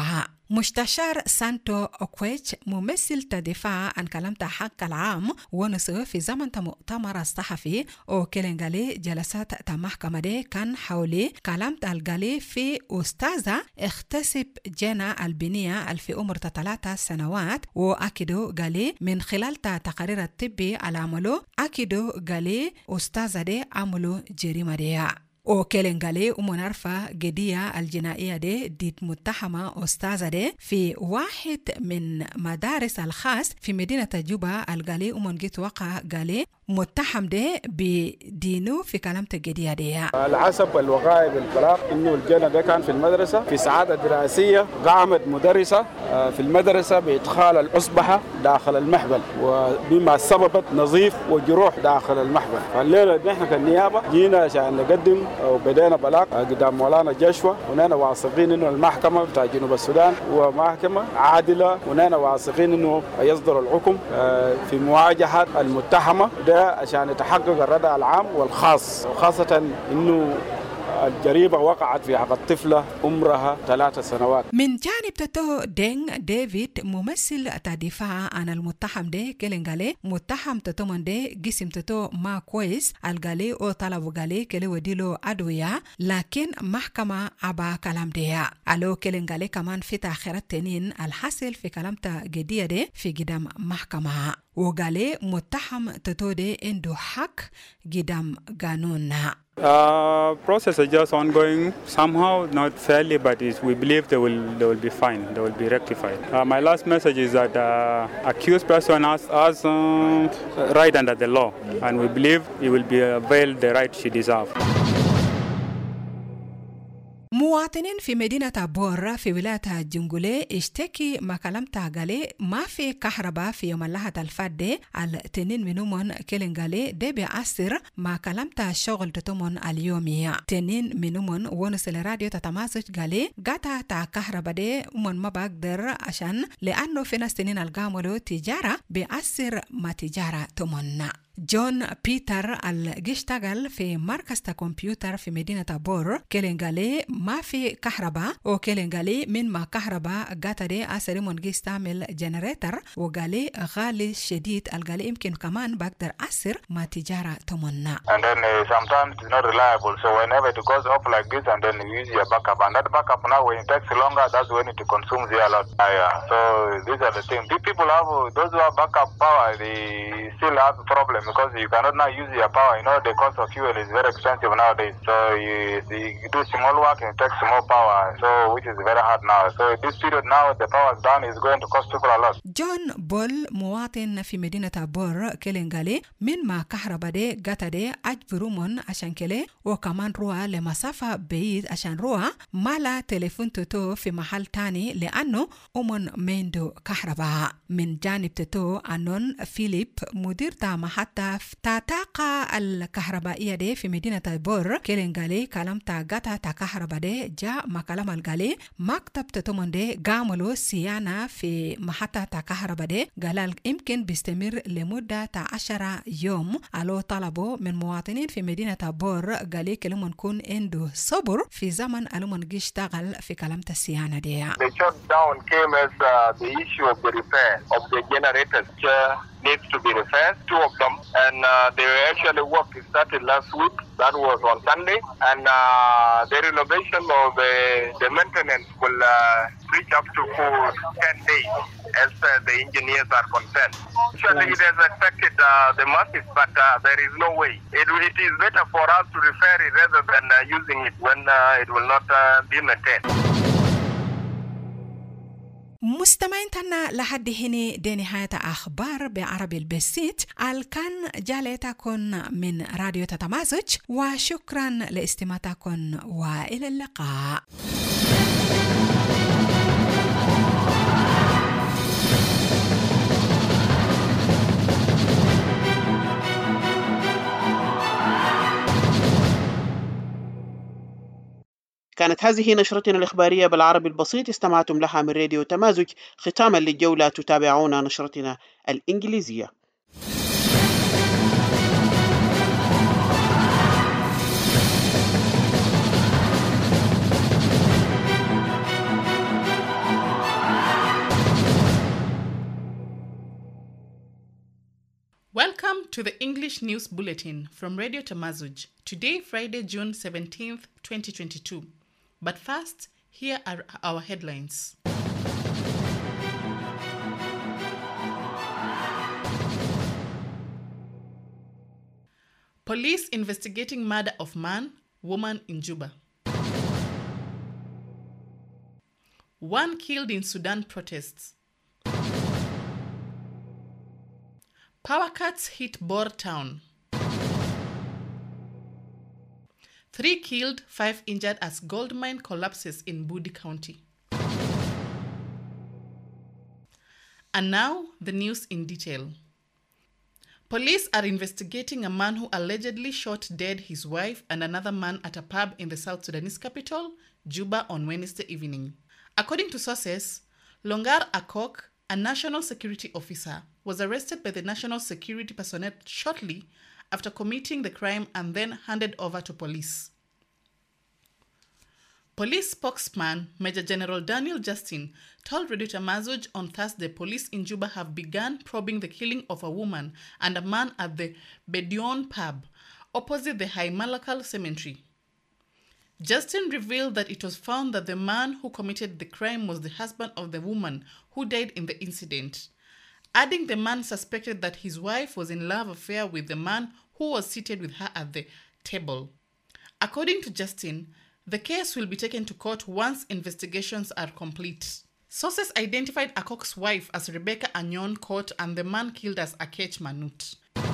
مستشار سانتو أوكويتش ممثل تدفاع عن كلام حق العام ونصف في زمن مؤتمر الصحفي وكلنغالي جلسات المحكمة دي كان حولي كلام الغالي في أستاذة اختسب جنى البنية في عمر ثلاثة سنوات وأكدوا غالي من خلال تقرير الطبي على عمله أكدوا غالي أستاذة دي عملوا جريمة دي وكلنغالي ومنعرفة قضية الجنائية دي دي متهمة أستاذة دي في واحد من مدارس الخاص في مدينة جوبا الغالي ومنجيت وقع غالي متهم ده بدينه في كلام القضية دي. على حسب الوقائع بالبلاغ انه الجنة ده كان في المدرسة في سعادة دراسية قامت مدرسة في المدرسة بإدخال الأصبحة داخل المحبل وبما سببت نظيف وجروح داخل المحبل. فالليلة نحن كالنيابة جينا عشان نقدم وبدأنا بلاغ قدام مولانا جشوة ونحن واثقين انه المحكمة بتاع جنوب السودان ومحكمة عادلة ونحن واثقين انه يصدر الحكم في مواجهة المتهمة ده عشان يتحقق الردع العام والخاص وخاصة انه الجريمة وقعت في حق الطفلة عمرها ثلاث سنوات. من جانب تتو دينغ ديفيد ممثل الدفاع عن المتهم ده كلنغالي متهم تتومن ده جسم تتو ما كويس الغالي او طلبوا غالي كلي وديلو أدوية لكن محكمة عبا كلام ده. الو كلنغالي كمان في تأخيرات تنين الحاصل في كلام تا جدية ده في قدام محكمة وغالي متهم تتو ده عنده حق قدام قانوننا. Uh, process is just ongoing, somehow not fairly, but is, we believe they will they will be fine, they will be rectified. Uh, my last message is that uh, accused person has, has uh, right under the law, and we believe he will be availed the right she deserves. مواطنين في مدينة بورا في ولاية الجنجولي اشتكي ما كلام تاغالي ما في كهرباء في يوم اللحظة الفادة التنين منهم كلنغالي دي بيأثر ما كلام تا شغل تتمون اليومية تنين منهم ونسل راديو تتمازج غالي غاتا تا كهرباء دي ومن ما بقدر عشان لأنه في ناس تنين القاملو تجارة بيأثر ما تجارة تمونا. جون بيتر الجيشتغل في مركز كمبيوتر في مدينة بور كلنغالي ما في كهرباء وكلنغالي من ما كهرباء قاتري أسري من جيستعمل جنريتر وقالي غالي شديد الغالي يمكن كمان بقدر أسر ما تجارة تمنا. And then uh, sometimes it's not reliable, so whenever it goes off like this and then you use your backup and that backup now when it takes longer that's when it consumes a lot. Uh, yeah. So these are the things. These people have those who have backup power they still have a problem. Because you cannot now use your power, you know the cost of fuel is very expensive nowadays. So you, you do small work and it takes more power, so which is very hard now. So this period now the power down is going to cost people a lot. جون بول مواطن في مدينة بور كلنغالي من ما كهرباء دي غاتا دي أجبرومون عشان كلي وكمان روى لمسافة بعيد عشان روى مالا تليفون تتو في محل تاني لأنه أمون ميندو كهرباء. من جانب تتو أنون فيليب مدير تا محطة تاتاقة الكهربائية دي في مدينة بور كلنغالي كلام تا غاتا تا كهرباء دي جاء ما كلام الغالي مكتب تتومن دي غاملو سيانا في محطة تا كهرباء دي غالال يمكن بيستمر لمدة تا عشرة يوم. الو طلبوا من مواطنين في مدينة بور غالي كلمون كون عنده صبر في زمن الو من يشتغل في كلام تا سيانا دي. The shutdown came as uh, the issue of the repair of the generators uh, needs to be repaired, two of them, and uh, they actually work started last week. That was on Sunday, and uh, the renovation of the, the maintenance will uh, reach up to for ten days as uh, the engineers are concerned. Actually, it has affected uh, the masses, but uh, there is no way. It, it is better for us to repair it rather than uh, using it when uh, it will not uh, be maintained. مستمعين تنا لحد هنا دي نهاية أخبار بعربي البسيط الكان جالتكن من راديو تتمازج وشكرا لاستماعتكن وإلى اللقاء. كانت هذه نشرتنا الإخبارية بالعربي البسيط استمعتم لها من راديو تمازج. ختاما للجولة تتابعون نشرتنا الإنجليزية. to the English News Bulletin from Radio Tamazuj. Today, Friday, June seventeenth, twenty twenty-two. But first, here are our headlines. Police investigating murder of man, woman in Juba. One killed in Sudan protests. Power cuts hit Bor town. Three killed, five injured as gold mine collapses in Budi County. And now, the news in detail. Police are investigating a man who allegedly shot dead his wife and another man at a pub in the South Sudanese capital, Juba, on Wednesday evening. According to sources, Longar Akok, a national security officer, was arrested by the national security personnel shortly after committing the crime and then handed over to police. Police spokesman Major General Daniel Justin told Radio Tamazuj on Thursday police in Juba have begun probing the killing of a woman and a man at the Bedion pub opposite the High Malakal cemetery. Justin revealed that it was found that the man who committed the crime was the husband of the woman who died in the incident, adding the man suspected that his wife was in love affair with the man who was seated with her at the table. According to Justin, the case will be taken to court once investigations are complete. Sources identified Akok's wife as Rebecca Anyon Court and the man killed as Akech Manut.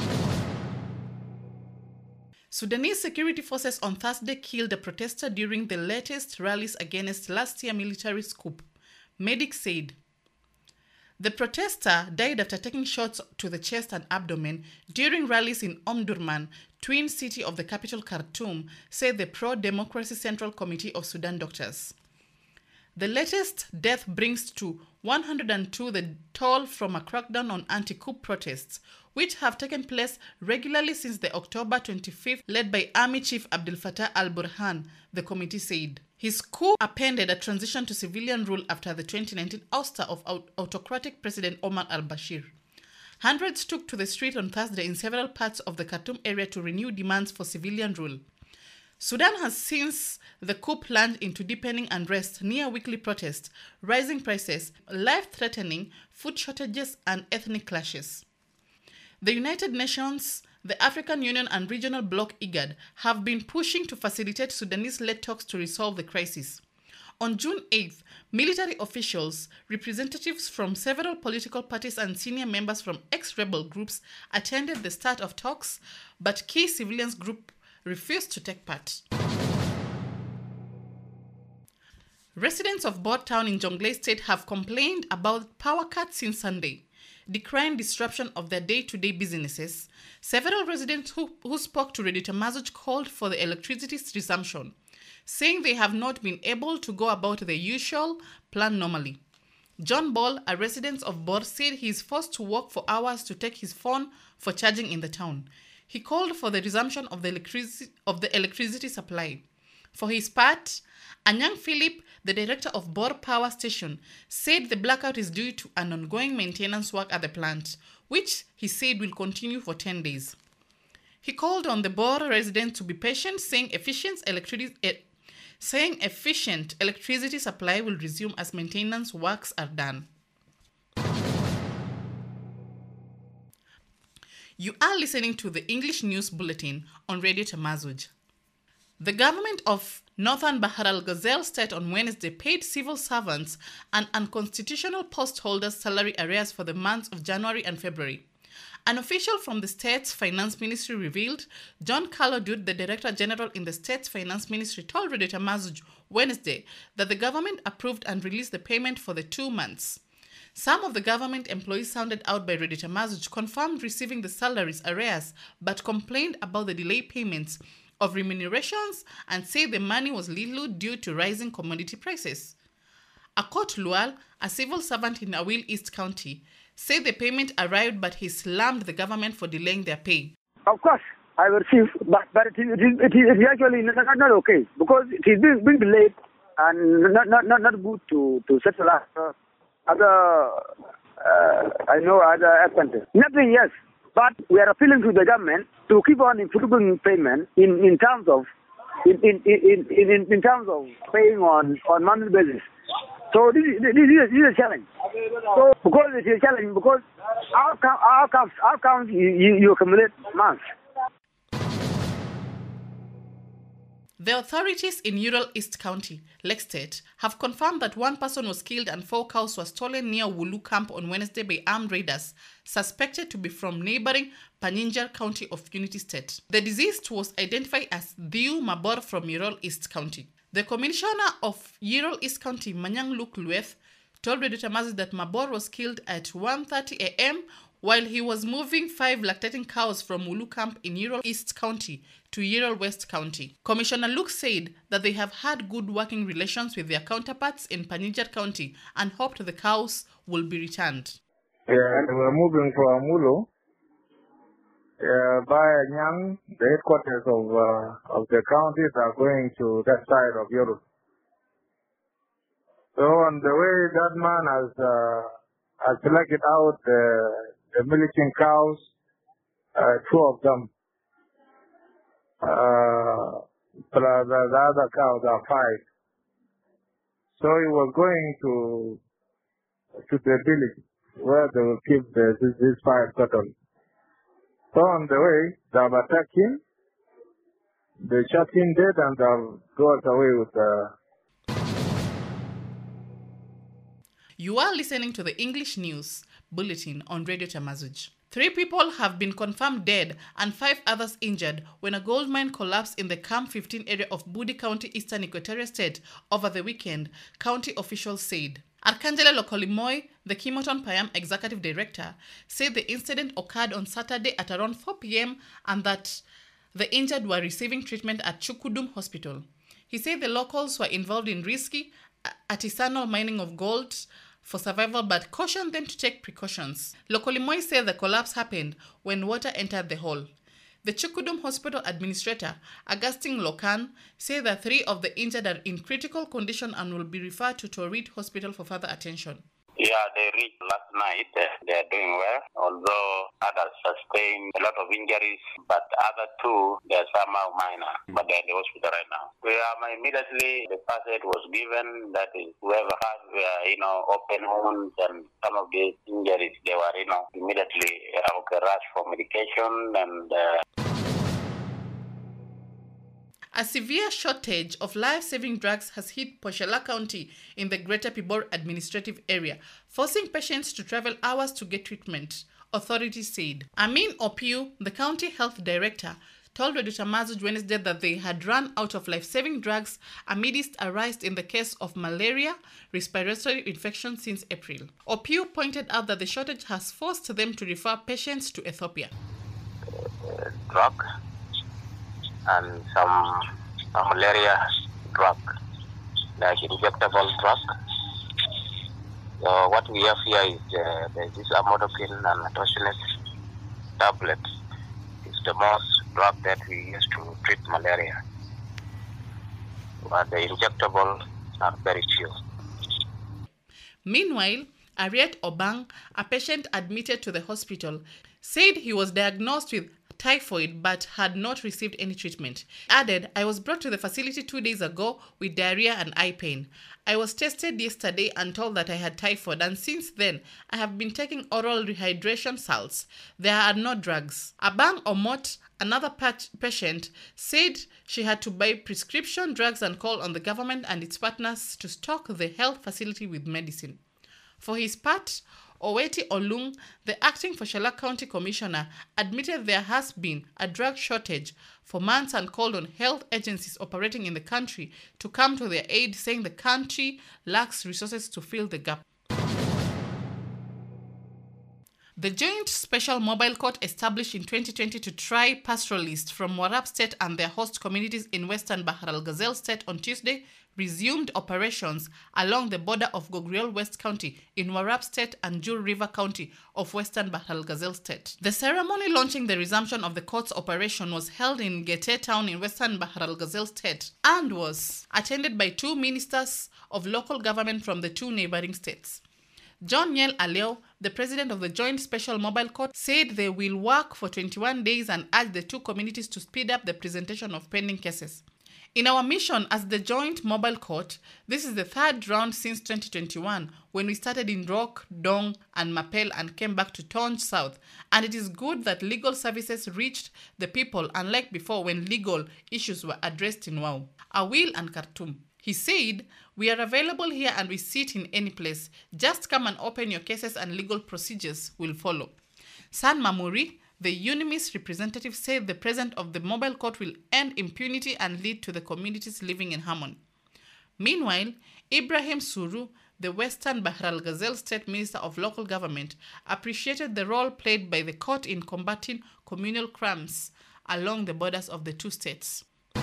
Sudanese security forces on Thursday killed a protester during the latest rallies against last year's military coup, medics said. The protester died after taking shots to the chest and abdomen during rallies in Omdurman, twin city of the capital Khartoum, said the Pro-Democracy Central Committee of Sudan doctors. The latest death brings to one hundred two the toll from a crackdown on anti-coup protests, which have taken place regularly since the October twenty-fifth, led by Army Chief Abdel Fattah al-Burhan, the committee said. His coup appended a transition to civilian rule after the twenty nineteen ouster of aut- autocratic President Omar al-Bashir. Hundreds took to the street on Thursday in several parts of the Khartoum area to renew demands for civilian rule. Sudan has since the coup plunged into deepening unrest, near weekly protests, rising prices, life-threatening food shortages, and ethnic clashes. The United Nations, the African Union, and regional bloc IGAD have been pushing to facilitate Sudanese-led talks to resolve the crisis. On June eighth, military officials, representatives from several political parties, and senior members from ex-rebel groups attended the start of talks, but key civilians groups refused to take part. Residents of Bor town in Jonglei State have complained about power cuts since Sunday, decrying disruption of their day-to-day businesses. Several residents who, who spoke to Radio Tamazuj called for the electricity resumption, saying they have not been able to go about their usual plan normally. John Ball, a resident of Bor, said he is forced to walk for hours to take his phone for charging in the town. He called for the resumption of the electricity, of the electricity supply. For his part, Anyang Philip, the director of Bor Power Station, said the blackout is due to an ongoing maintenance work at the plant, which he said will continue for ten days. He called on the Bor residents to be patient, saying efficient electricity, eh, saying efficient electricity supply will resume as maintenance works are done. You are listening to the English News Bulletin on Radio Tamazuj. The government of Northern Bahar al-Ghazal State on Wednesday paid civil servants and unconstitutional post holders salary arrears for the months of January and February. An official from the state's finance ministry revealed. John Kalodud, the director general in the state's finance ministry, told Radio Tamazuj Wednesday that the government approved and released the payment for the two months. Some of the government employees sounded out by Radio Tamazuj confirmed receiving the salaries arrears but complained about the delayed payments of remunerations and say the money was little due to rising commodity prices. Akot Lual, a civil servant in Awil East County, said the payment arrived but he slammed the government for delaying their pay. Of course, I received, but, but it, is, it, is, it is actually not, not okay because it is being, being delayed and not not, not, not good to, to settle other, other uh, I know, other expenses. Nothing, yes. But we are appealing to the government to keep on improving payment in, in terms of in in, in, in, in terms of paying on, on monthly basis. So this is, this is, this is a challenge. So because it's a challenge, because our our counts our counts you, you, you accumulate months. The authorities in Ural East County, Lake State, have confirmed that one person was killed and four cows were stolen near Wulu Camp on Wednesday by armed raiders, suspected to be from neighboring Paninjar County of Unity State. The deceased was identified as Diu Mabor from Ural East County. The commissioner of Ural East County, Manyang Luke Lueth, told Radio Tamazi that Mabor was killed at one thirty a.m. while he was moving five lactating cows from Wulu Camp in Ural East County to Ural West County. Commissioner Luke said that they have had good working relations with their counterparts in Paninjar County and hoped the cows will be returned. Yeah, we're moving from Mulu uh, by Nyang. The headquarters of uh, of the counties are going to that side of Ural. So on the way, that man has uh, has selected out the the milking cows, uh, two of them. Uh, the, the other cows are five. So he was going to to the village where they will keep the, this, these five cattle. So on the way, they have attacked him. They shot him dead and they got away with the. You are listening to the English News Bulletin on Radio Tamazuj. Three people have been confirmed dead and five others injured when a gold mine collapsed in the Camp fifteen area of Budi County, Eastern Equatoria State over the weekend, county officials said. Arkangela Lokolimoy, the Kimoton Payam executive director, said the incident occurred on Saturday at around four p.m. and that the injured were receiving treatment at Chukudum Hospital. He said the locals were involved in risky, artisanal mining of gold for survival, but cautioned them to take precautions. Lokolimoy said the collapse happened when water entered the hole. The Chukudum Hospital administrator, Augustine Lokan, said that three of the injured are in critical condition and will be referred to Torit Hospital for further attention. Yeah, they reached last night. They are doing well, although others sustained a lot of injuries, but other two, they are somehow minor, but they're in the hospital right now. We are immediately, the first aid was given, that is, whoever has, uh, you know, open wounds and some of these injuries, they were, you know, immediately uh, okay, rushed for medication and... Uh, A severe shortage of life-saving drugs has hit Pochela County in the Greater Pibor administrative area, forcing patients to travel hours to get treatment, authorities said. Amin Opiu, the county health director, told Radio Tamazuj Wednesday that they had run out of life-saving drugs amidst a rise in the case of malaria, respiratory infection since April. Opiu pointed out that the shortage has forced them to refer patients to Ethiopia. Uh, drug. And some uh, malaria drug, like injectable drug. So what we have here is uh, this amlodipine and atosinate tablet. It's the most drug that we use to treat malaria. But the injectables are very few. Meanwhile, Ariet Obang, a patient admitted to the hospital, said he was diagnosed with typhoid but had not received any treatment. He added, I was brought to the facility two days ago with diarrhea and eye pain. I was tested yesterday and told that I had typhoid, and since then I have been taking oral rehydration salts. There are no drugs. Abang Omot, another patient, said she had to buy prescription drugs and call on the government and its partners to stock the health facility with medicine. For his part, Oweti Olung, the acting Pochela County Commissioner, admitted there has been a drug shortage for months and called on health agencies operating in the country to come to their aid, saying the country lacks resources to fill the gap. The Joint Special Mobile Court established in twenty twenty to try pastoralists from Warrap State and their host communities in western Bahar al-Ghazal State on Tuesday resumed operations along the border of Gogriol West County in Warrap State and Jur River County of western Bahar al-Ghazal State. The ceremony launching the resumption of the court's operation was held in Gete town in western Bahar al-Ghazal State and was attended by two ministers of local government from the two neighboring states. John Yel Aleo, the president of the Joint Special Mobile Court, said they will work for twenty-one days and urged the two communities to speed up the presentation of pending cases. In our mission as the Joint Mobile Court, this is the third round since twenty twenty-one, when we started in Rock, Dong, and Mapel and came back to Tonj South. And it is good that legal services reached the people, unlike before when legal issues were addressed in Wau, Awil, and Khartoum. He said, "We are available here and we sit in any place. Just come and open your cases and legal procedures will follow." San Mamuri, the UNIMIS representative, said the presence of the mobile court will end impunity and lead to the communities living in harmony. Meanwhile, Ibrahim Suru, the Western Bahr al Ghazal State Minister of Local Government, appreciated the role played by the court in combating communal crimes along the borders of the two states.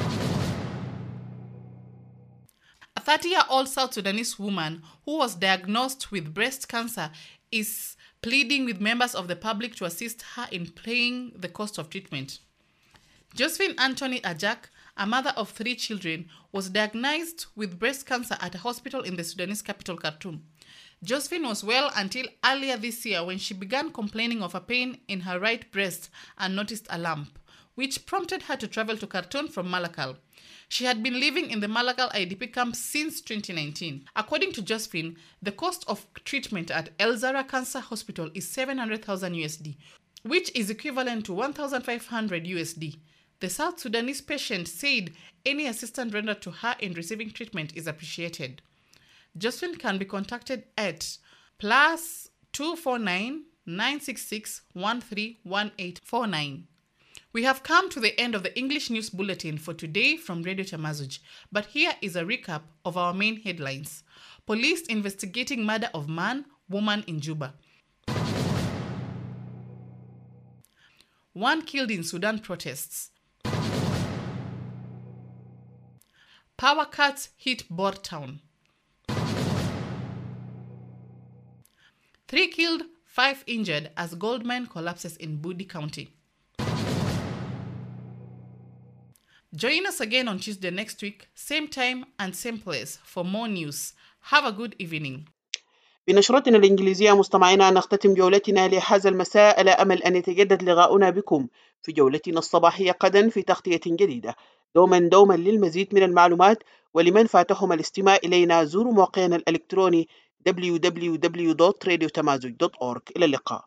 A thirty-year-old South Sudanese woman who was diagnosed with breast cancer is pleading with members of the public to assist her in paying the cost of treatment. Josephine Anthony Ajak, a mother of three children, was diagnosed with breast cancer at a hospital in the Sudanese capital, Khartoum. Josephine was well until earlier this year when she began complaining of a pain in her right breast and noticed a lump, which prompted her to travel to Khartoum from Malakal. She had been living in the Malakal I D P camp since twenty nineteen. According to Josephine, the cost of treatment at El Zara Cancer Hospital is seven hundred thousand U S D, which is equivalent to one thousand five hundred U S D. The South Sudanese patient said any assistance rendered to her in receiving treatment is appreciated. Josephine can be contacted at plus two four nine, nine six six, one three one eight four nine. We have come to the end of the English News Bulletin for today from Radio Tamazuj, but here is a recap of our main headlines. Police investigating murder of man, woman in Juba. One killed in Sudan protests. Power cuts hit Bor town. Three killed, five injured as gold mine collapses in Budi County. Join us again on Tuesday next week, same time and same place for more news. Have a good evening. بنشرتنا الإنجليزية مستمعينا نختتم جولتنا لهذا المساء على أمل أن يتجدد لقاؤنا بكم في جولتنا الصباحية غدا في تغطية جديدة. دوما دوما للمزيد من المعلومات ولمن فاتهم الاستماع إلينا زوروا موقعنا الإلكتروني دبليو دبليو دبليو دوت راديو تمازج دوت أورج. إلى اللقاء.